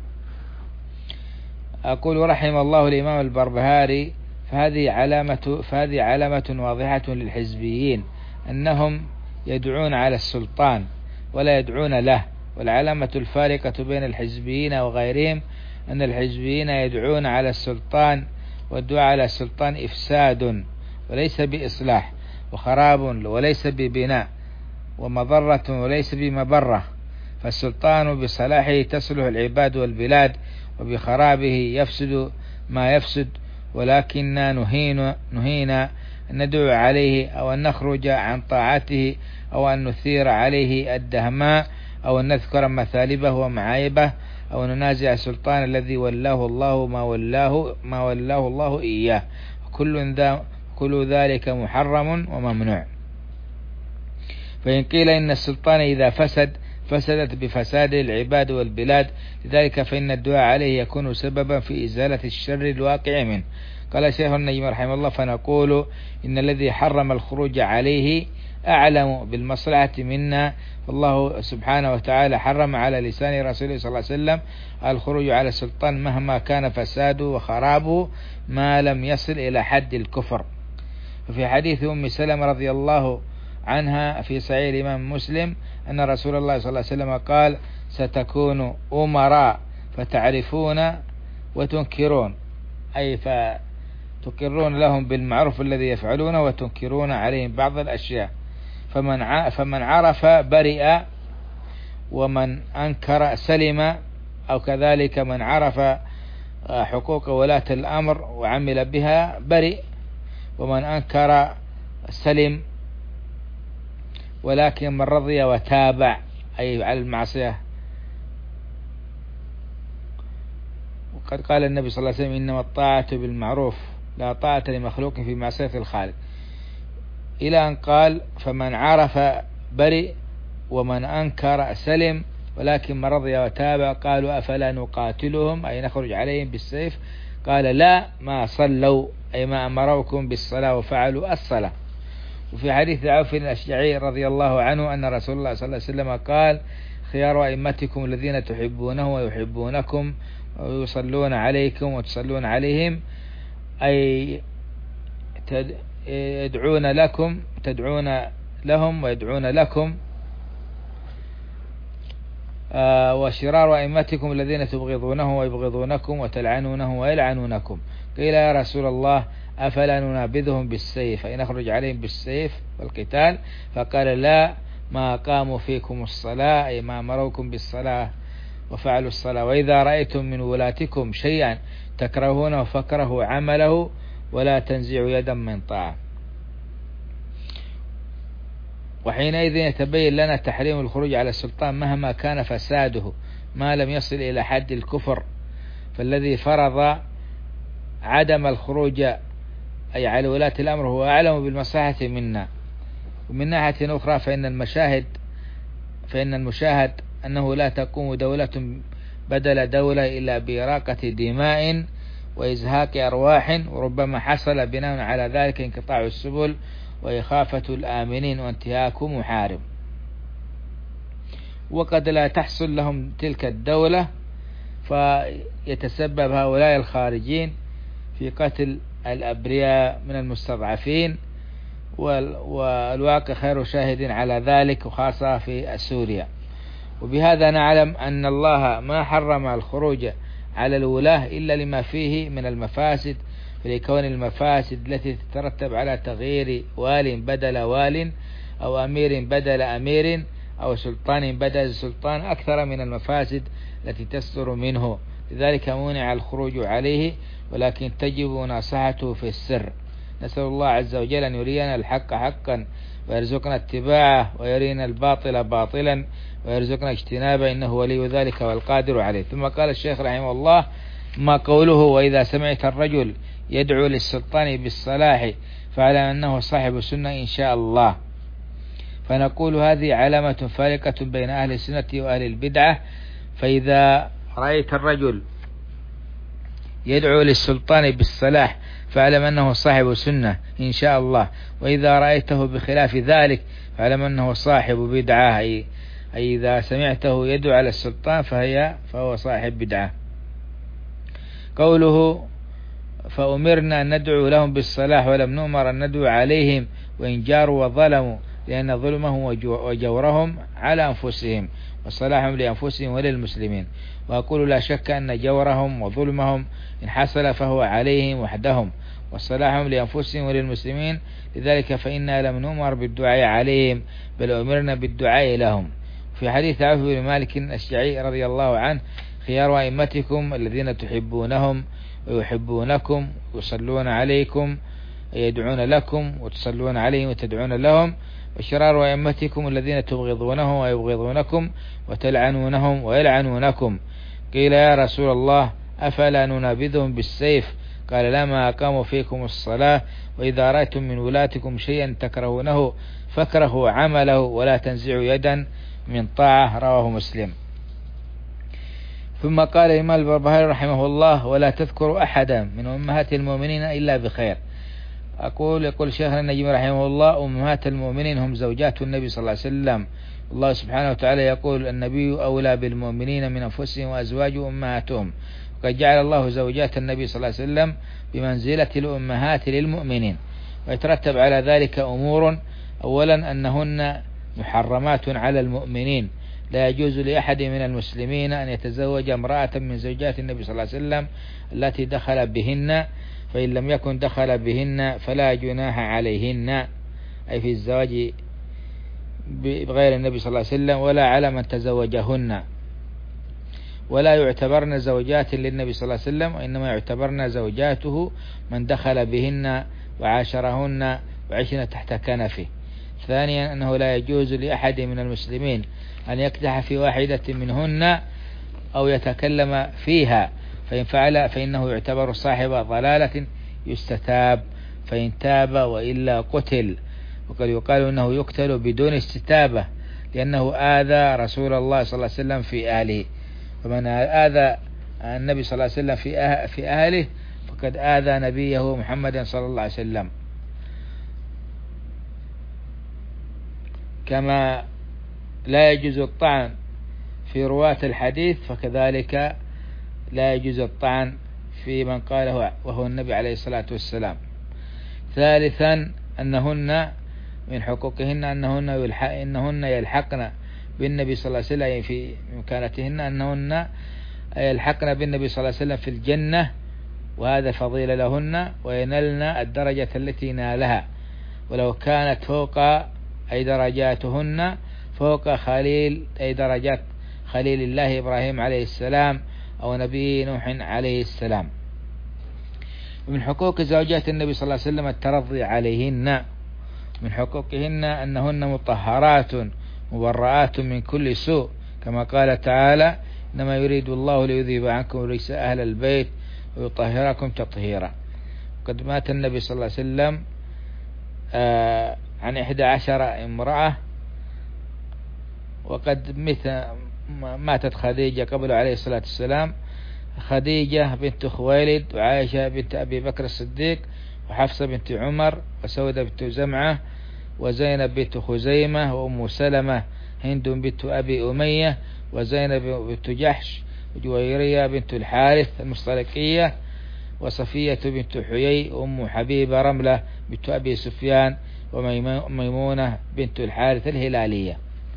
أقول رحم الله الإمام البربهاري فهذه علامة فهذه علامة واضحة للحزبيين أنهم يدعون على السلطان ولا يدعون له، والعلامة الفارقة بين الحزبيين وغيرهم أن الحزبيين يدعون على السلطان، والدعاء على السلطان إفساد وليس بإصلاح، وخراب وليس ببناء، ومضرة وليس بمبرة، فالسلطان بصلاحه تصلح العباد والبلاد، وبخرابه يفسد ما يفسد، ولكننا نهين نهينا أن ندعو عليه أو أن نخرج عن طاعته أو أن نثير عليه الدهماء أو أن نذكر مثالبه ومعايبه أو ننازع السلطان الذي ولاه الله ما ولاه ما ولاه الله إياه، كل ذا كل ذلك محرم وممنوع. فإن قيل إن السلطان إذا فسد فسدت بفساد العباد والبلاد، لذلك فإن الدعاء عليه يكون سببا في إزالة الشر الواقع منه. قال شيخ النجم رحمه الله: فنقول إن الذي حرم الخروج عليه أعلم بالمصلحة منا، والله سبحانه وتعالى حرم على لسان رسوله صلى الله عليه وسلم الخروج على السلطان مهما كان فساده وخرابه ما لم يصل إلى حد الكفر. وفي حديث أم سلمة رضي الله عنها في صحيح الإمام مسلم أن رسول الله صلى الله عليه وسلم قال: ستكون أمراء فتعرفون وتنكرون، أي فتقرون لهم بالمعروف الذي يفعلونه وتنكرون عليهم بعض الأشياء، فمن فمن عرف برئ ومن أنكر سلم، أو كذلك من عرف حقوق ولاة الأمر وعمل بها برئ، ومن أنكر سلم، ولكن من رضي وتابع أي على المعصية. وقد قال النبي صلى الله عليه وسلم: إنما الطاعة بالمعروف لا طاعة لمخلوق في معصية الخالق، إلى أن قال: فمن عرف برئ ومن أنكر سلم، ولكن من رضي وتابع. قالوا: أفلا نقاتلهم أي نخرج عليهم بالسيف؟ قال: لا، ما صلوا أي ما أمروكم بالصلاة وفعلوا الصلاة. وفي حديث عوف الأشجعي رضي الله عنه أن رسول الله صلى الله عليه وسلم قال: خيار أئمتكم الذين تحبونه ويحبونكم ويصلون عليكم وتصلون عليهم، أي يدعون لكم تدعون لهم ويدعون لكم. آه وشرار أئمتكم الذين تبغضونه ويبغضونكم وتلعنونه ويلعنونكم. قيل: يا رسول الله أفلا ننابذهم بالسيف أي نخرج عليهم بالسيف والقتال؟ فقال: لا، ما قاموا فيكم الصلاة أي ما أمروكم بالصلاة وفعلوا الصلاة. وإذا رأيتم من ولاتكم شيئا تكرهونه فاكرهوا عمله ولا تنزعوا يدا من طاعة. وحينئذ يتبين لنا تحريم الخروج على السلطان مهما كان فساده ما لم يصل إلى حد الكفر، فالذي فرض عدم الخروج أي على ولاة الأمر هو أعلم بالمصلحة منا. ومن ناحية أخرى فإن المشاهد فإن المشاهد أنه لا تقوم دولة بدل دولة إلا بإراقة دماء وإزهاق أرواح، وربما حصل بناء على ذلك انقطاع السبل وإخافة الآمنين وانتهاك محارب. وقد لا تحصل لهم تلك الدولة، فيتسبب هؤلاء الخارجين في قتل الأبرياء من المستضعفين، والواقع خير شاهد على ذلك، وخاصة في سوريا. وبهذا نعلم أن الله ما حرم الخروج على الولاة إلا لما فيه من المفاسد، فلكون المفاسد التي تترتب على تغيير وال بدل وال أو أمير بدل أمير أو سلطان بدل السلطان أكثر من المفاسد التي تصدر منه، لذلك منع الخروج عليه، ولكن تجب مناصحته في السر. نسأل الله عز وجل أن يرينا الحق حقا ويرزقنا اتباعه، ويرينا الباطل باطلا ويرزقنا اجتنابه، إنه ولي ذلك والقادر عليه. ثم قال الشيخ رحمه الله: ما قوله: وإذا سمعت الرجل يدعو للسلطان بالصلاح فاعلم أنه صاحب سنة إن شاء الله. فنقول هذه علامة فارقة بين أهل السنة وأهل البدعة. فإذا رأيت الرجل يدعو للسلطان بالصلاح فاعلم أنه صاحب سنة إن شاء الله، وإذا رأيته بخلاف ذلك فاعلم أنه صاحب بدعة، أي إذا سمعته يدعو على السلطان فهي فهو صاحب بدعة. قوله: فأمرنا أن ندعو لهم بالصلاح ولم نؤمر أن ندعو عليهم وإن جاروا وظلموا، لأن ظلمهم وجورهم على أنفسهم وصلاحهم لأنفسهم وللمسلمين. وأقول: لا شك أن جورهم وظلمهم إن حصل فهو عليهم وحدهم، وصلاحهم لأنفسهم وللمسلمين، لذلك فإنا لم نؤمر بالدعاء عليهم بل أمرنا بالدعاء لهم. في حديث عوف بن مالك الأشجعي رضي الله عنه: خيار أئمتكم الذين تحبونهم ويحبونكم ويصلون عليكم يدعون لكم وتصلون عليهم وتدعون لهم، وشرار أئمتكم الذين تبغضونهم ويبغضونكم وتلعنونهم ويلعنونكم. قيل: يا رسول الله أفلا ننابذهم بالسيف؟ قال: لا، ما أقاموا فيكم الصلاة، وإذا رأيتم من ولاتكم شيئا تكرهونه فاكرهوا عمله ولا تنزعوا يدا من طاعة. رواه مسلم. ثم قال الإمام البربهاري رحمه الله: ولا تذكروا أحدا من أمهات المؤمنين إلا بخير. أقول يقول شيخنا النجم رحمه الله: أمهات المؤمنين هم زوجات النبي صلى الله عليه وسلم. الله سبحانه وتعالى يقول: النبي أولى بالمؤمنين من أنفسهم وأزواجه أمهاتهم. وقد جعل الله زوجات النبي صلى الله عليه وسلم بمنزلة الأمهات للمؤمنين، ويترتب على ذلك أمور: أولا أنهن محرمات على المؤمنين، لا يجوز لأحد من المسلمين أن يتزوج امرأة من زوجات النبي صلى الله عليه وسلم التي دخل بهن، فإن لم يكن دخل بهن فلا جناح عليهن، أي في الزواج بغير النبي صلى الله عليه وسلم، ولا على من تزوجهن، ولا يعتبرن زوجات للنبي صلى الله عليه وسلم، وإنما يعتبرن زوجاته من دخل بهن وعاشرهن وعشن تحت كنفه. ثانيا أنه لا يجوز لأحد من المسلمين أن يقدح في واحدة منهن أو يتكلم فيها، فإن فعل فإنه يعتبر صاحب ضلالة يستتاب، فإن تاب وإلا قتل. وقد يقال أنه يقتل بدون استتابة لأنه آذى رسول الله صلى الله عليه وسلم في أهله، ومن آذى النبي صلى الله عليه وسلم في أه في أهله فقد آذى نبيه محمد صلى الله عليه وسلم. كما لا يجوز الطعن في رواة الحديث، فكذلك لا يجوز الطعن في من قاله وهو النبي عليه الصلاة والسلام. ثالثا أنهن من حقوقهن أنهن, يلحق إنهن يلحقن بالنبي صلى الله عليه وسلم في مكانتهن، أنهن يلحقن بالنبي صلى الله عليه وسلم في الجنة، وهذا فضيلة لهن، وينلن الدرجة التي نالها، ولو كانت فوق أي درجاتهن فوق خليل أي درجات خليل الله إبراهيم عليه السلام أو نبي نوح عليه السلام. ومن حقوق زوجات النبي صلى الله عليه وسلم الترضي عليهن، من حقوقهن أنهن مطهرات مبرآت من كل سوء، كما قال تعالى: إنما يريد الله ليذهب عنكم الرجس أهل البيت ويطهركم تطهيرا. قد مات النبي صلى الله عليه وسلم آه عن إحدى عشر امرأة، وقد ماتت خديجة قبل عليه الصلاة والسلام، خديجة بنت خويلد وعائشة بنت أبي بكر الصديق وحفصة بنت عمر وسودة بنت زمعة وزينب بنت خزيمة وأم سلمة هند بنت أبي أمية وزينب بنت جحش وجويرية بنت الحارث المصطلقية وصفية بنت حيي وأم حبيبة رملة بنت أبي سفيان وميمونة بنت الحارث الهلالية.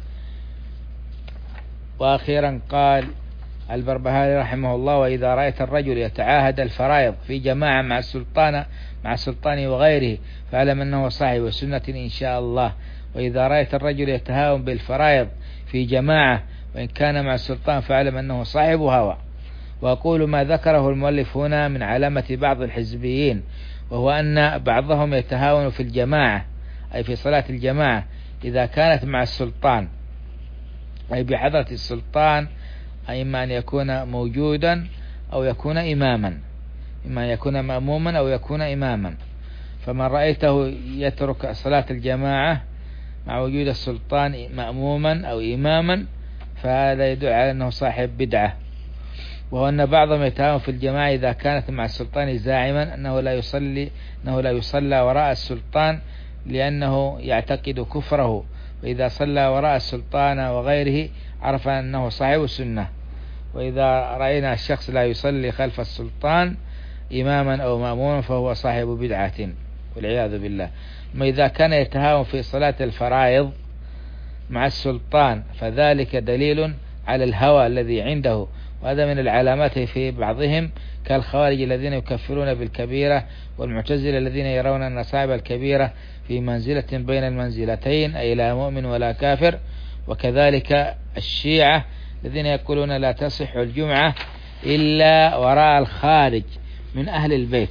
وأخيرا قال البربهاري رحمه الله: وإذا رأيت الرجل يتعاهد الفرائض في جماعة مع السلطان مع السلطان وغيره فاعلم أنه صاحب سنة إن شاء الله، وإذا رأيت الرجل يتهاون بالفرائض في جماعة وإن كان مع السلطان فاعلم أنه صاحب هوى. وأقول ما ذكره المؤلف هنا من علامة بعض الحزبيين، وهو أن بعضهم يتهاون في الجماعة أي في صلاة الجماعة إذا كانت مع السلطان أي بحضرة السلطان، أي إما أن يكون موجودا أو يكون إماما، إما أن يكون مأموما أو يكون إماما. فمن رأيته يترك صلاة الجماعة مع وجود السلطان مأموما أو إماما فهذا يدل على أنه صاحب بدعة. وهو أن بعضهم يتهاون في الجماعة إذا كانت مع السلطان زاعما أنه لا يصلي أنه لا يصلى وراء السلطان لأنه يعتقد كفره، وإذا صلى وراء السلطان وغيره عرف أنه صاحب السنة. وإذا رأينا الشخص لا يصلي خلف السلطان إماما أو مأموما فهو صاحب بدعة والعياذ بالله. ما إذا كان يتهاون في صلاة الفرائض مع السلطان فذلك دليل على الهوى الذي عنده، وهذا من العلامات في بعضهم كالخوارج الذين يكفرون بالكبيرة، والمعتزلة الذين يرون أن صاحب الكبيرة في منزلة بين المنزلتين أي لا مؤمن ولا كافر. وكذلك الشيعة الذين يقولون لا تصح الجمعة إلا وراء الخارج من أهل البيت.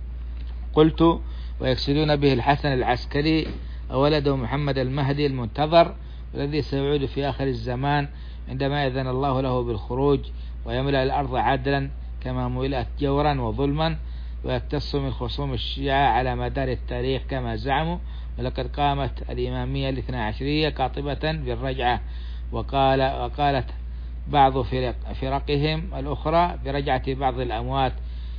قلت ويقصدون به الحسن العسكري ولده محمد المهدي المنتظر الذي سيعود في آخر الزمان عندما يأذن الله له بالخروج ويملأ الأرض عدلا كما ملأت جورا وظلما، ويقتص من خصوم الشيعة على مدار التاريخ كما زعموا. ولقد قامت الإمامية الاثنى عشرية قاطبة بالرجعة، وقال وقالت بعض فرق فرقهم الأخرى برجعة بعض الأموات.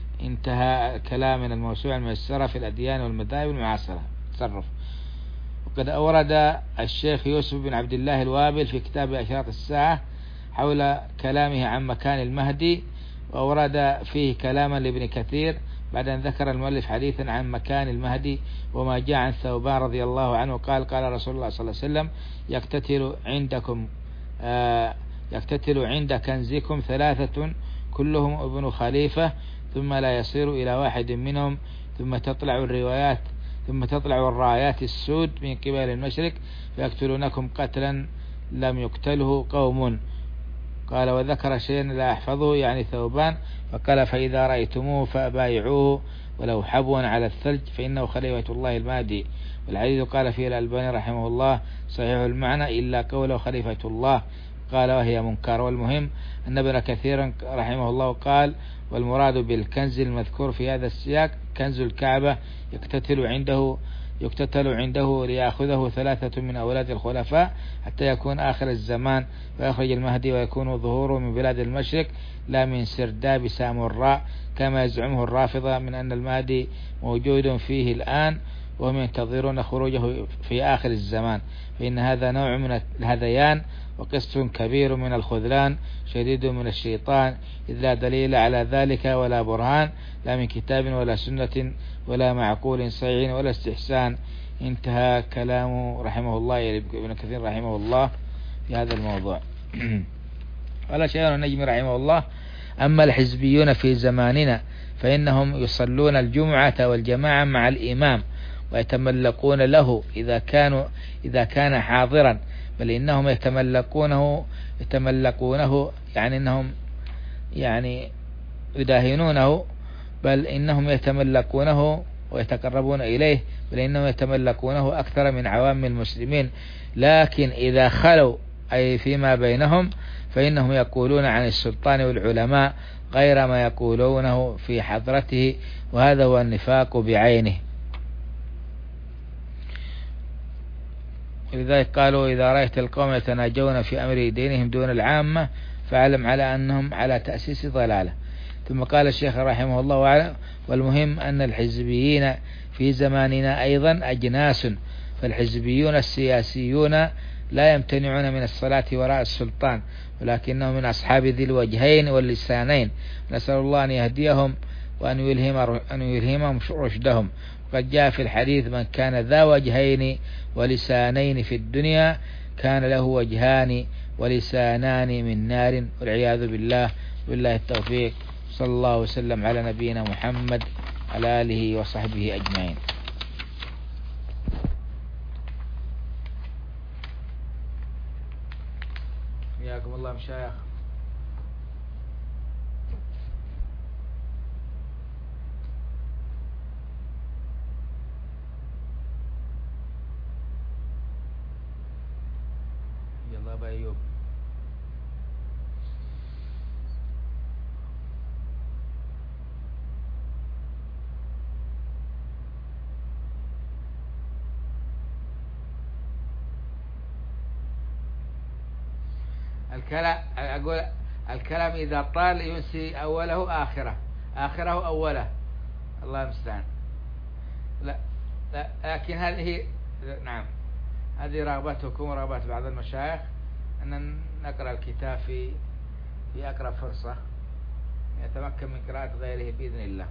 انتهى كلام من الموسوعة الميسرة في الأديان والمذاهب المعاصرة. تصرف. وقد أورد الشيخ يوسف بن عبد الله الوابل في كتاب أشراط الساعة حول كلامه عن مكان المهدي، وأورد فيه كلاما لابن كثير بعد أن ذكر المؤلف حديثا عن مكان المهدي وما جاء عن ثوبان رضي الله عنه قال قال رسول الله صلى الله عليه وسلم يقتتل عندكم آه يقتتل عند كنزكم ثلاثة كلهم ابن خليفة ثم لا يصير إلى واحد منهم ثم تطلع الروايات ثم تطلع الرايات السود من قبل المشرق فيقتلونكم قتلا لم يقتله قوم. قال وذكر شيئا لا أحفظه يعني ثوبان، فقال فإذا رأيتموه فأبايعوه ولو حبوا على الثلج فإنه خليفة الله المهدي. والحديث قال فيه الألباني رحمه الله صحيح المعنى إلا قوله خليفة الله، قال وهي منكر. والمهم أن ابن كثير رحمه الله قال والمراد بالكنز المذكور في هذا السياق كنز الكعبة يقتتل عنده يقتتل عنده ليأخذه ثلاثة من أولاد الخلفاء حتى يكون آخر الزمان ويخرج المهدي ويكون ظهوره من بلاد المشرق لا من سرداب سامراء كما يزعمه الرافضة من أن المهدي موجود فيه الآن وهم ينتظرون خروجه في آخر الزمان، فإن هذا نوع من الهذيان وقسط كبير من الخذلان شديد من الشيطان، إذ لا دليل على ذلك ولا برهان لا من كتاب ولا سنة ولا معقول صحيح ولا استحسان. انتهى كلامه رحمه الله ابن كثير رحمه الله في هذا الموضوع. قال شيخ النجمي رحمه الله أما الحزبيون في زماننا فإنهم يصلون الجمعة والجماعة مع الإمام ويتملقون له إذا كانوا إذا كان حاضرا، بل إنهم يتملقونه يتملقونه يعني إنهم يعني يداهنونه، بل إنهم يتملقونه ويتقربون إليه، بل إنهم يتملقونه أكثر من عوام المسلمين. لكن إذا خلوا أي فيما بينهم فإنهم يقولون عن السلطان والعلماء غير ما يقولونه في حضرته، وهذا هو النفاق بعينه. ولذلك قالوا إذا رأيت القوم يتناجون في أمر دينهم دون العامة فاعلم على أنهم على تأسيس ضلالة. ثم قال الشيخ رحمه الله وعلا والمهم أن الحزبيين في زماننا أيضا أجناس، فالحزبيون السياسيون لا يمتنعون من الصلاة وراء السلطان ولكنهم من أصحاب ذي الوجهين واللسانين، نسأل الله أن يهديهم وأن يلهم أن يلهمهم رشدهم. وقد جاء في الحديث من كان ذا وجهين ولسانين في الدنيا كان له وجهان ولسانان من نار والعياذ بالله. بالله التوفيق. صلى الله وسلم على نبينا محمد على آله وصحبه أجمعين. حياكم الله مشايخ. يلا أبا أيوب. الكلام أقول الكلام إذا طال ينسي أوله آخره، آخره أوله، الله المستعان. لا لا لكن هذه نعم هذه رغبتكم ورغبة بعض المشايخ أن نقرأ الكتاب في في أقرب فرصة يتمكن من قراءة غيره بإذن الله.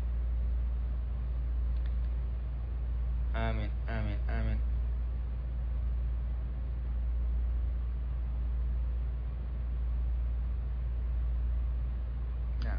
آمين آمين آمين. نعم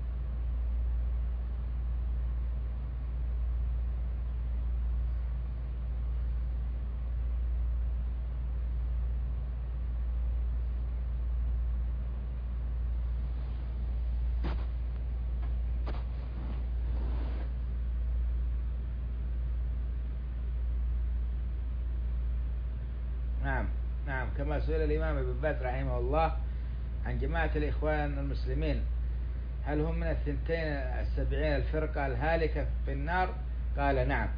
نعم نعم كما سئل الإمام ابن باز رحمه الله عن جماعة الإخوان المسلمين هل هم من الثنتين السبعين الفرقة الهالكة في النار؟ قال نعم،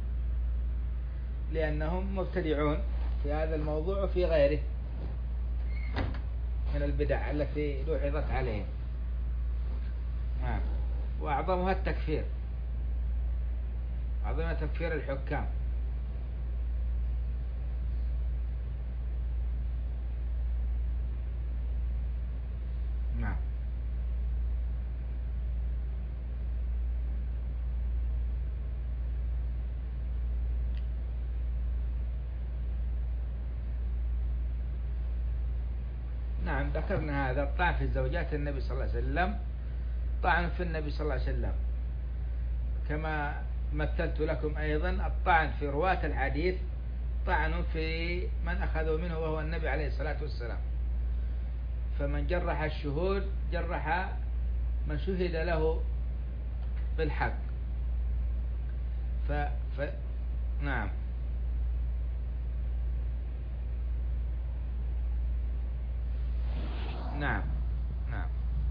لأنهم مبتدعون في هذا الموضوع وفي غيره من البدع التي لوحظت عليهم. نعم وأعظمها التكفير، أعظمها تكفير الحكام. نعم نعم ذكرنا هذا. الطعن في زوجات النبي صلى الله عليه وسلم طعن في النبي صلى الله عليه وسلم، كما مثلت لكم أيضا الطعن في رواة الحديث طعن في من أخذوا منه وهو النبي عليه الصلاة والسلام. فمن جرح الشهود جرح من شهد له بالحق. ف... ف... نعم نعم نعم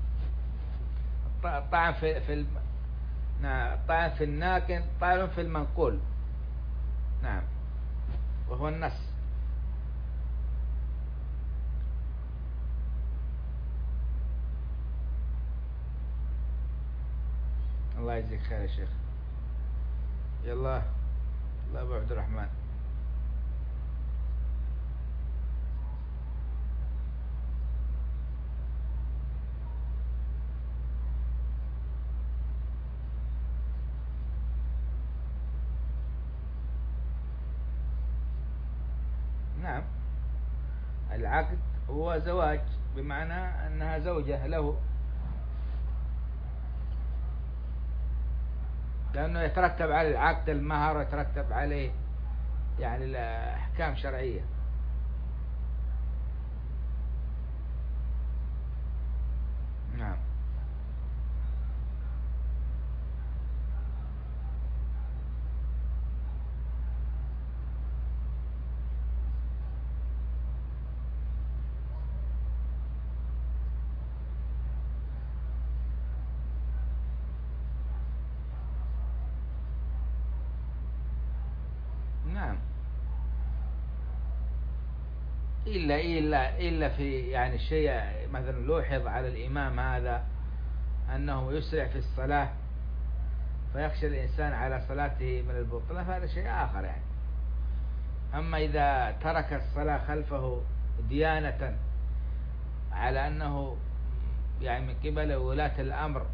الطعن في في الم... نعم الطعن في الناقل طعن في المنقول. نعم وهو النص. الله يجزيك خير يا شيخ. يلا الله أبو عبد الرحمن. نعم العقد هو زواج بمعنى أنها زوجة له، لأنه يترتب على العقد المهر ويترتب عليه يعني الأحكام شرعية. نعم نعم إلا إلا إلا في يعني شيء مثلا لوحظ على الإمام هذا أنه يسرع في الصلاة فيخشى الإنسان على صلاته من البطلان، فهذا شيء آخر يعني. أما إذا ترك الصلاة خلفه ديانة على أنه يعني من قبل ولاة الأمر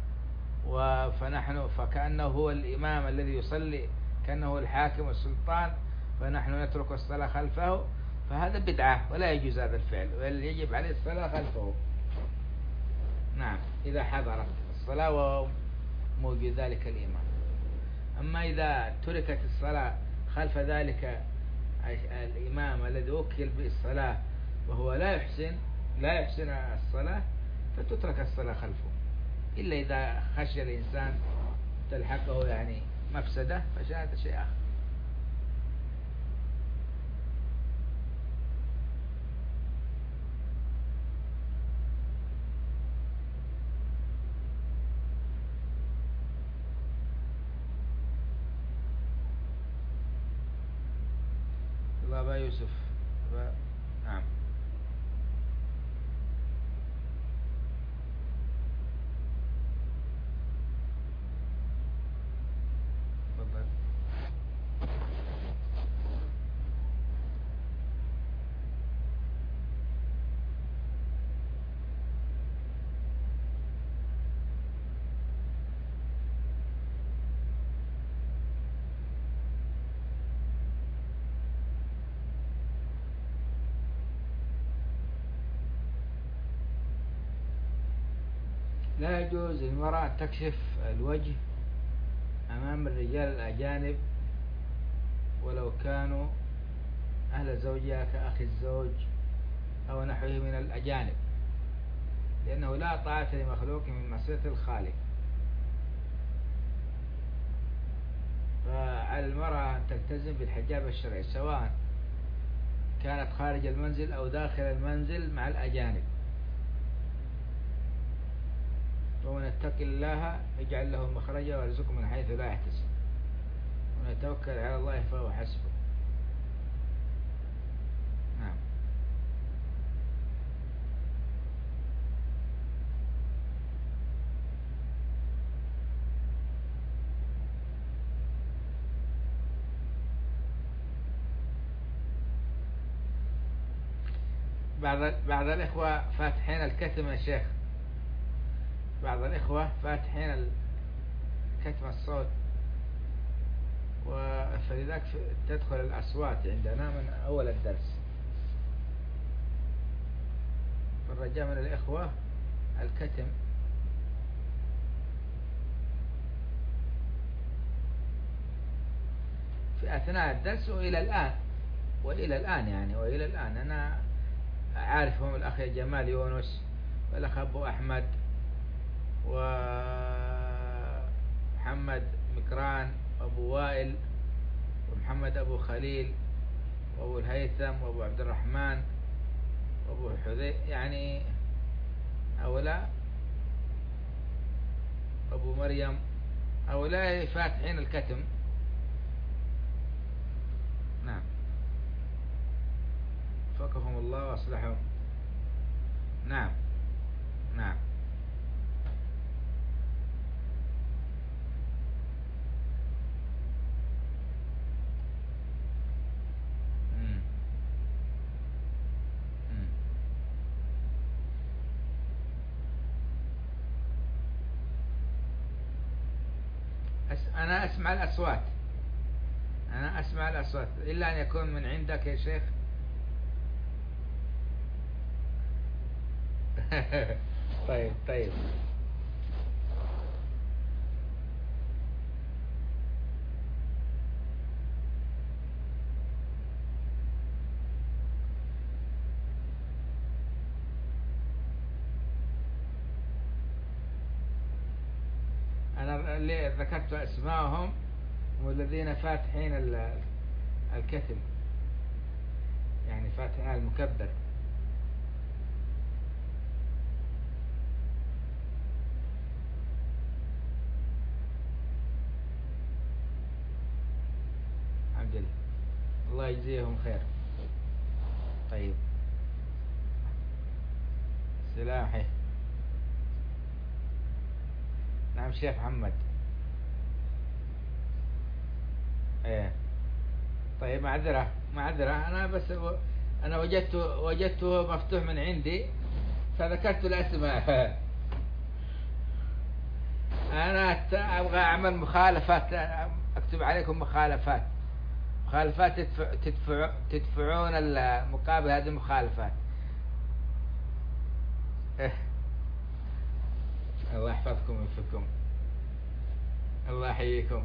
فنحن فكأنه هو الإمام الذي يصلي كأنه الحاكم والسلطان فنحن نترك الصلاة خلفه، فهذا بدعة ولا يجوز هذا الفعل، بل يجب عليه الصلاة خلفه. نعم إذا حضرت الصلاة وموجود ذلك الإمام. أما إذا تركت الصلاة خلف ذلك الإمام الذي وكل بالصلاة وهو لا يحسن لا يحسن الصلاة فتترك الصلاة خلفه، إلا إذا خشي الإنسان تلحقه يعني مفسدة فهذا شيء آخر. الله أبا يوسف. أبا... نعم. تفضل. لا يجوز للمرأة تكشف الوجه أمام الرجال الأجانب ولو كانوا أهل زوجها كأخي الزوج أو نحوه من الأجانب، لأنه لا طاعة لمخلوق من معصية الخالق. فعلى المرأة أن تلتزم بالحجاب الشرعي سواء كانت خارج المنزل أو داخل المنزل مع الأجانب. ومن اتق الله يجعل له مخرجا ويرزقه من حيث لا يحتسب ومن يتوكل على الله فهو حسبه. نعم. بعض بعض الإخوة فاتحين الكتم يا شيخ، بعض الإخوة فاتحين كتم الصوت، فلذلك تدخل الأصوات عندنا من أول الدرس. فالرجاء من الإخوة الكتم. في أثناء الدرس وإلى الآن وإلى الآن يعني وإلى الآن أنا عارفهم، الأخ جمال يونس والأخ أبو أحمد ومحمد مكران وأبو وائل ومحمد أبو خليل وأبو الهيثم وأبو عبد الرحمن وأبو حذي، يعني هؤلاء أبو مريم، هؤلاء فاتحين الكتم. نعم. فقهم الله وأصلحهم. نعم. نعم. مم. مم. أس... أنا أسمع الأصوات، أنا أسمع الأصوات إلا أن يكون من عندك يا شيخ. طيب طيب. أنا اللي ذكرت أسماءهم والذين فاتحين الكتم، يعني فاتحين المكبر. الحمد لله، الله يجزيهم خير. طيب. سلام حي. نعم شيخ محمد. ايه. طيب معذرة معذرة أنا بس و... أنا وجدت وجدته مفتوح من عندي فذكرت الأسماء. أنا أبغى أعمل مخالفات، أكتب عليكم مخالفات مخالفات تدفع تدفع تدفعون المقابل هذه المخالفات. إيه. الله يحفظكم ويوفقكم. الله يحييكم.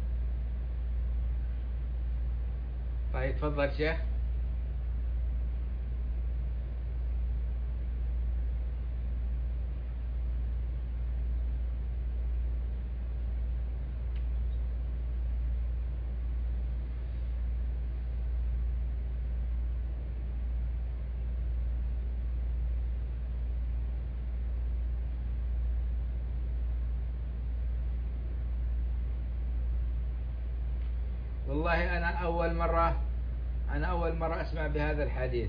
طيب تفضل شيخ. والله أنا أول مرة أنا أول مرة أسمع بهذا الحديث.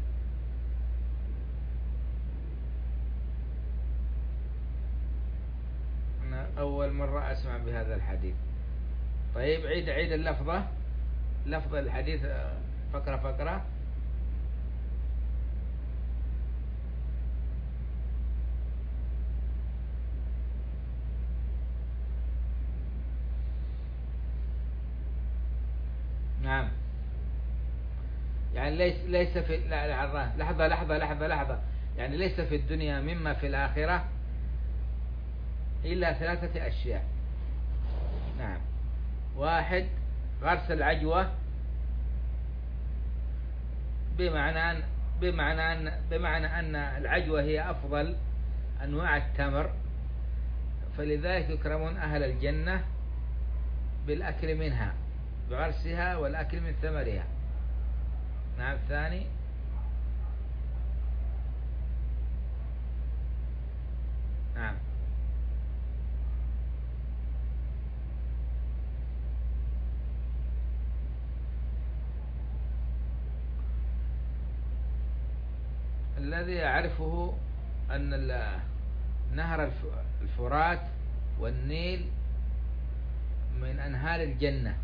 أنا أول مرة أسمع بهذا الحديث. طيب عيد عيد اللفظة لفظ الحديث فقرة فقرة. نعم. يعني ليس ليس في لا لحظة لحظة لحظة لحظة لحظة يعني ليس في الدنيا مما في الآخرة إلا ثلاثة أشياء. نعم. واحد، غرس العجوة، بمعنى أن بمعنى أن بمعنى أن العجوة هي أفضل أنواع التمر، فلذلك يكرمون أهل الجنة بالأكل منها، بغرسها والأكل من ثمرها. نعم. الثاني، نعم، الذي أعرفه أن نهر الفرات والنيل من أنهار الجنة،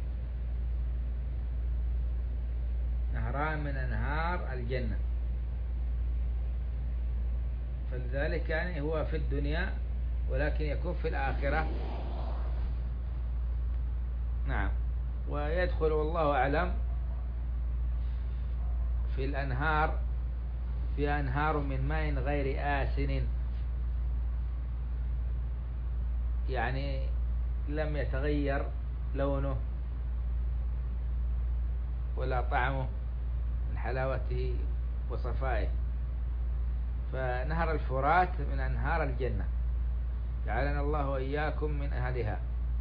نهران من أنهار الجنة، فلذلك يعني هو في الدنيا ولكن يكون في الآخرة. نعم. ويدخل والله أعلم في الأنهار في أنهار من ماء غير آسن، يعني لم يتغير لونه ولا طعمه من حلاوته وصفائه. فنهر الفرات من أنهار الجنة، جعلنا الله وإياكم من أهلها.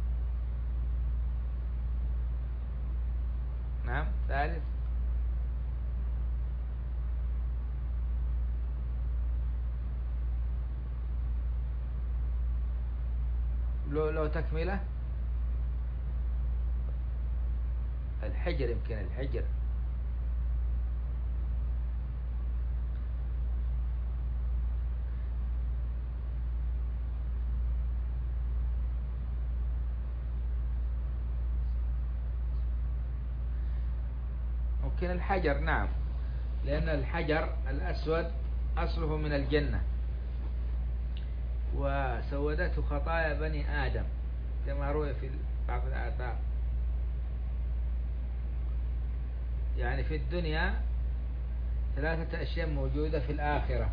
نعم. ثالث، لو لو تكملة الحجر، يمكن الحجر. ممكن الحجر. نعم. لأن الحجر الأسود أصله من الجنة، وسودته خطايا بني آدم كما روي في بعض الآثار. يعني في الدنيا ثلاثة أشياء موجودة في الآخرة: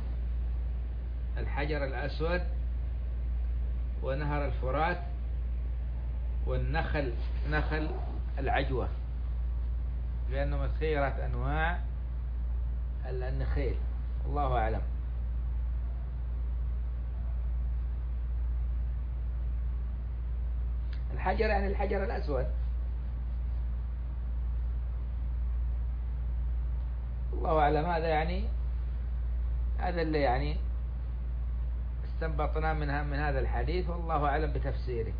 الحجر الأسود، ونهر الفرات، والنخل نخل العجوة، لأنه من خيرة أنواع النخيل. الله أعلم. الحجر يعني الحجر الأسود. الله أعلم. هذا يعني هذا اللي يعني استنبطنا منها من هذا الحديث، والله أعلم بتفسيره.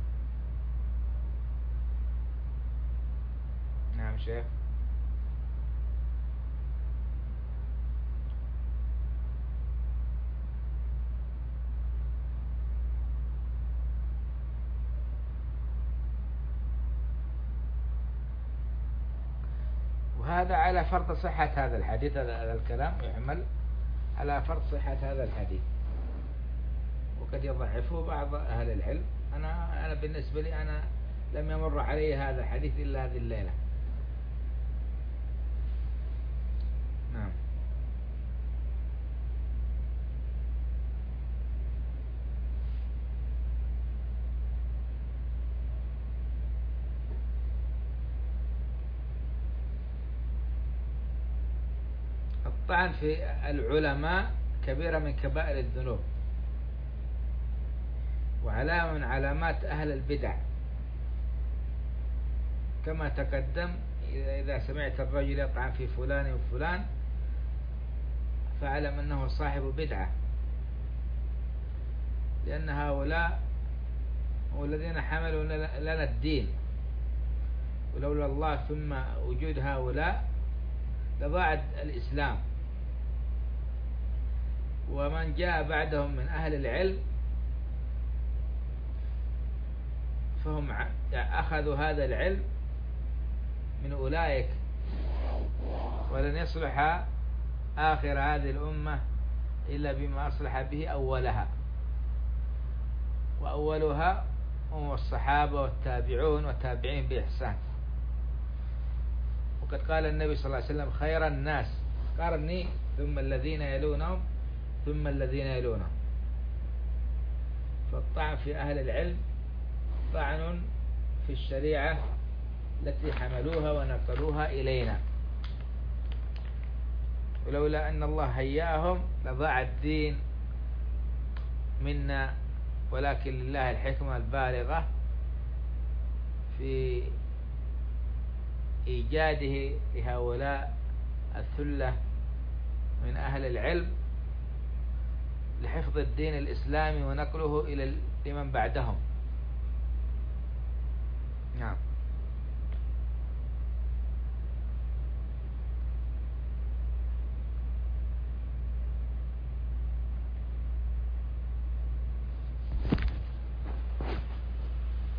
نعم شيخ. وهذا على فرض صحة هذا الحديث، هذا الكلام يحمل على فرض صحة هذا الحديث، وقد يضعفه بعض أهل العلم. أنا أنا بالنسبة لي أنا لم يمر علي هذا الحديث إلا هذه الليلة. نعم. الطعن في العلماء كبيرة من كبائر الذنوب، وعلامة من علامات أهل البدع، كما تقدم. إذا سمعت الرجل يطعن في فلان وفلان فاعلم أنه صاحب بدعة، لأن هؤلاء هم الذين حملوا لنا الدين، ولولا الله ثم وجود هؤلاء لضاع الإسلام. ومن جاء بعدهم من أهل العلم فهم أخذوا هذا العلم من أولئك، ولن يصلح آخر هذه الأمة إلا بما أصلح به أولها، وأولها هم الصحابة والتابعون والتابعين بإحسان. وقد قال النبي صلى الله عليه وسلم: خير الناس قرني ثم الذين يلونهم ثم الذين يلونهم. فالطعن في أهل العلم طعن في الشريعة التي حملوها ونقلوها إلينا، ولولا أن الله هياهم لضاع الدين منا. ولكن لله الحكمة البالغة في إيجاده لهؤلاء الثلة من أهل العلم لحفظ الدين الإسلامي ونقله إلى لمن بعدهم.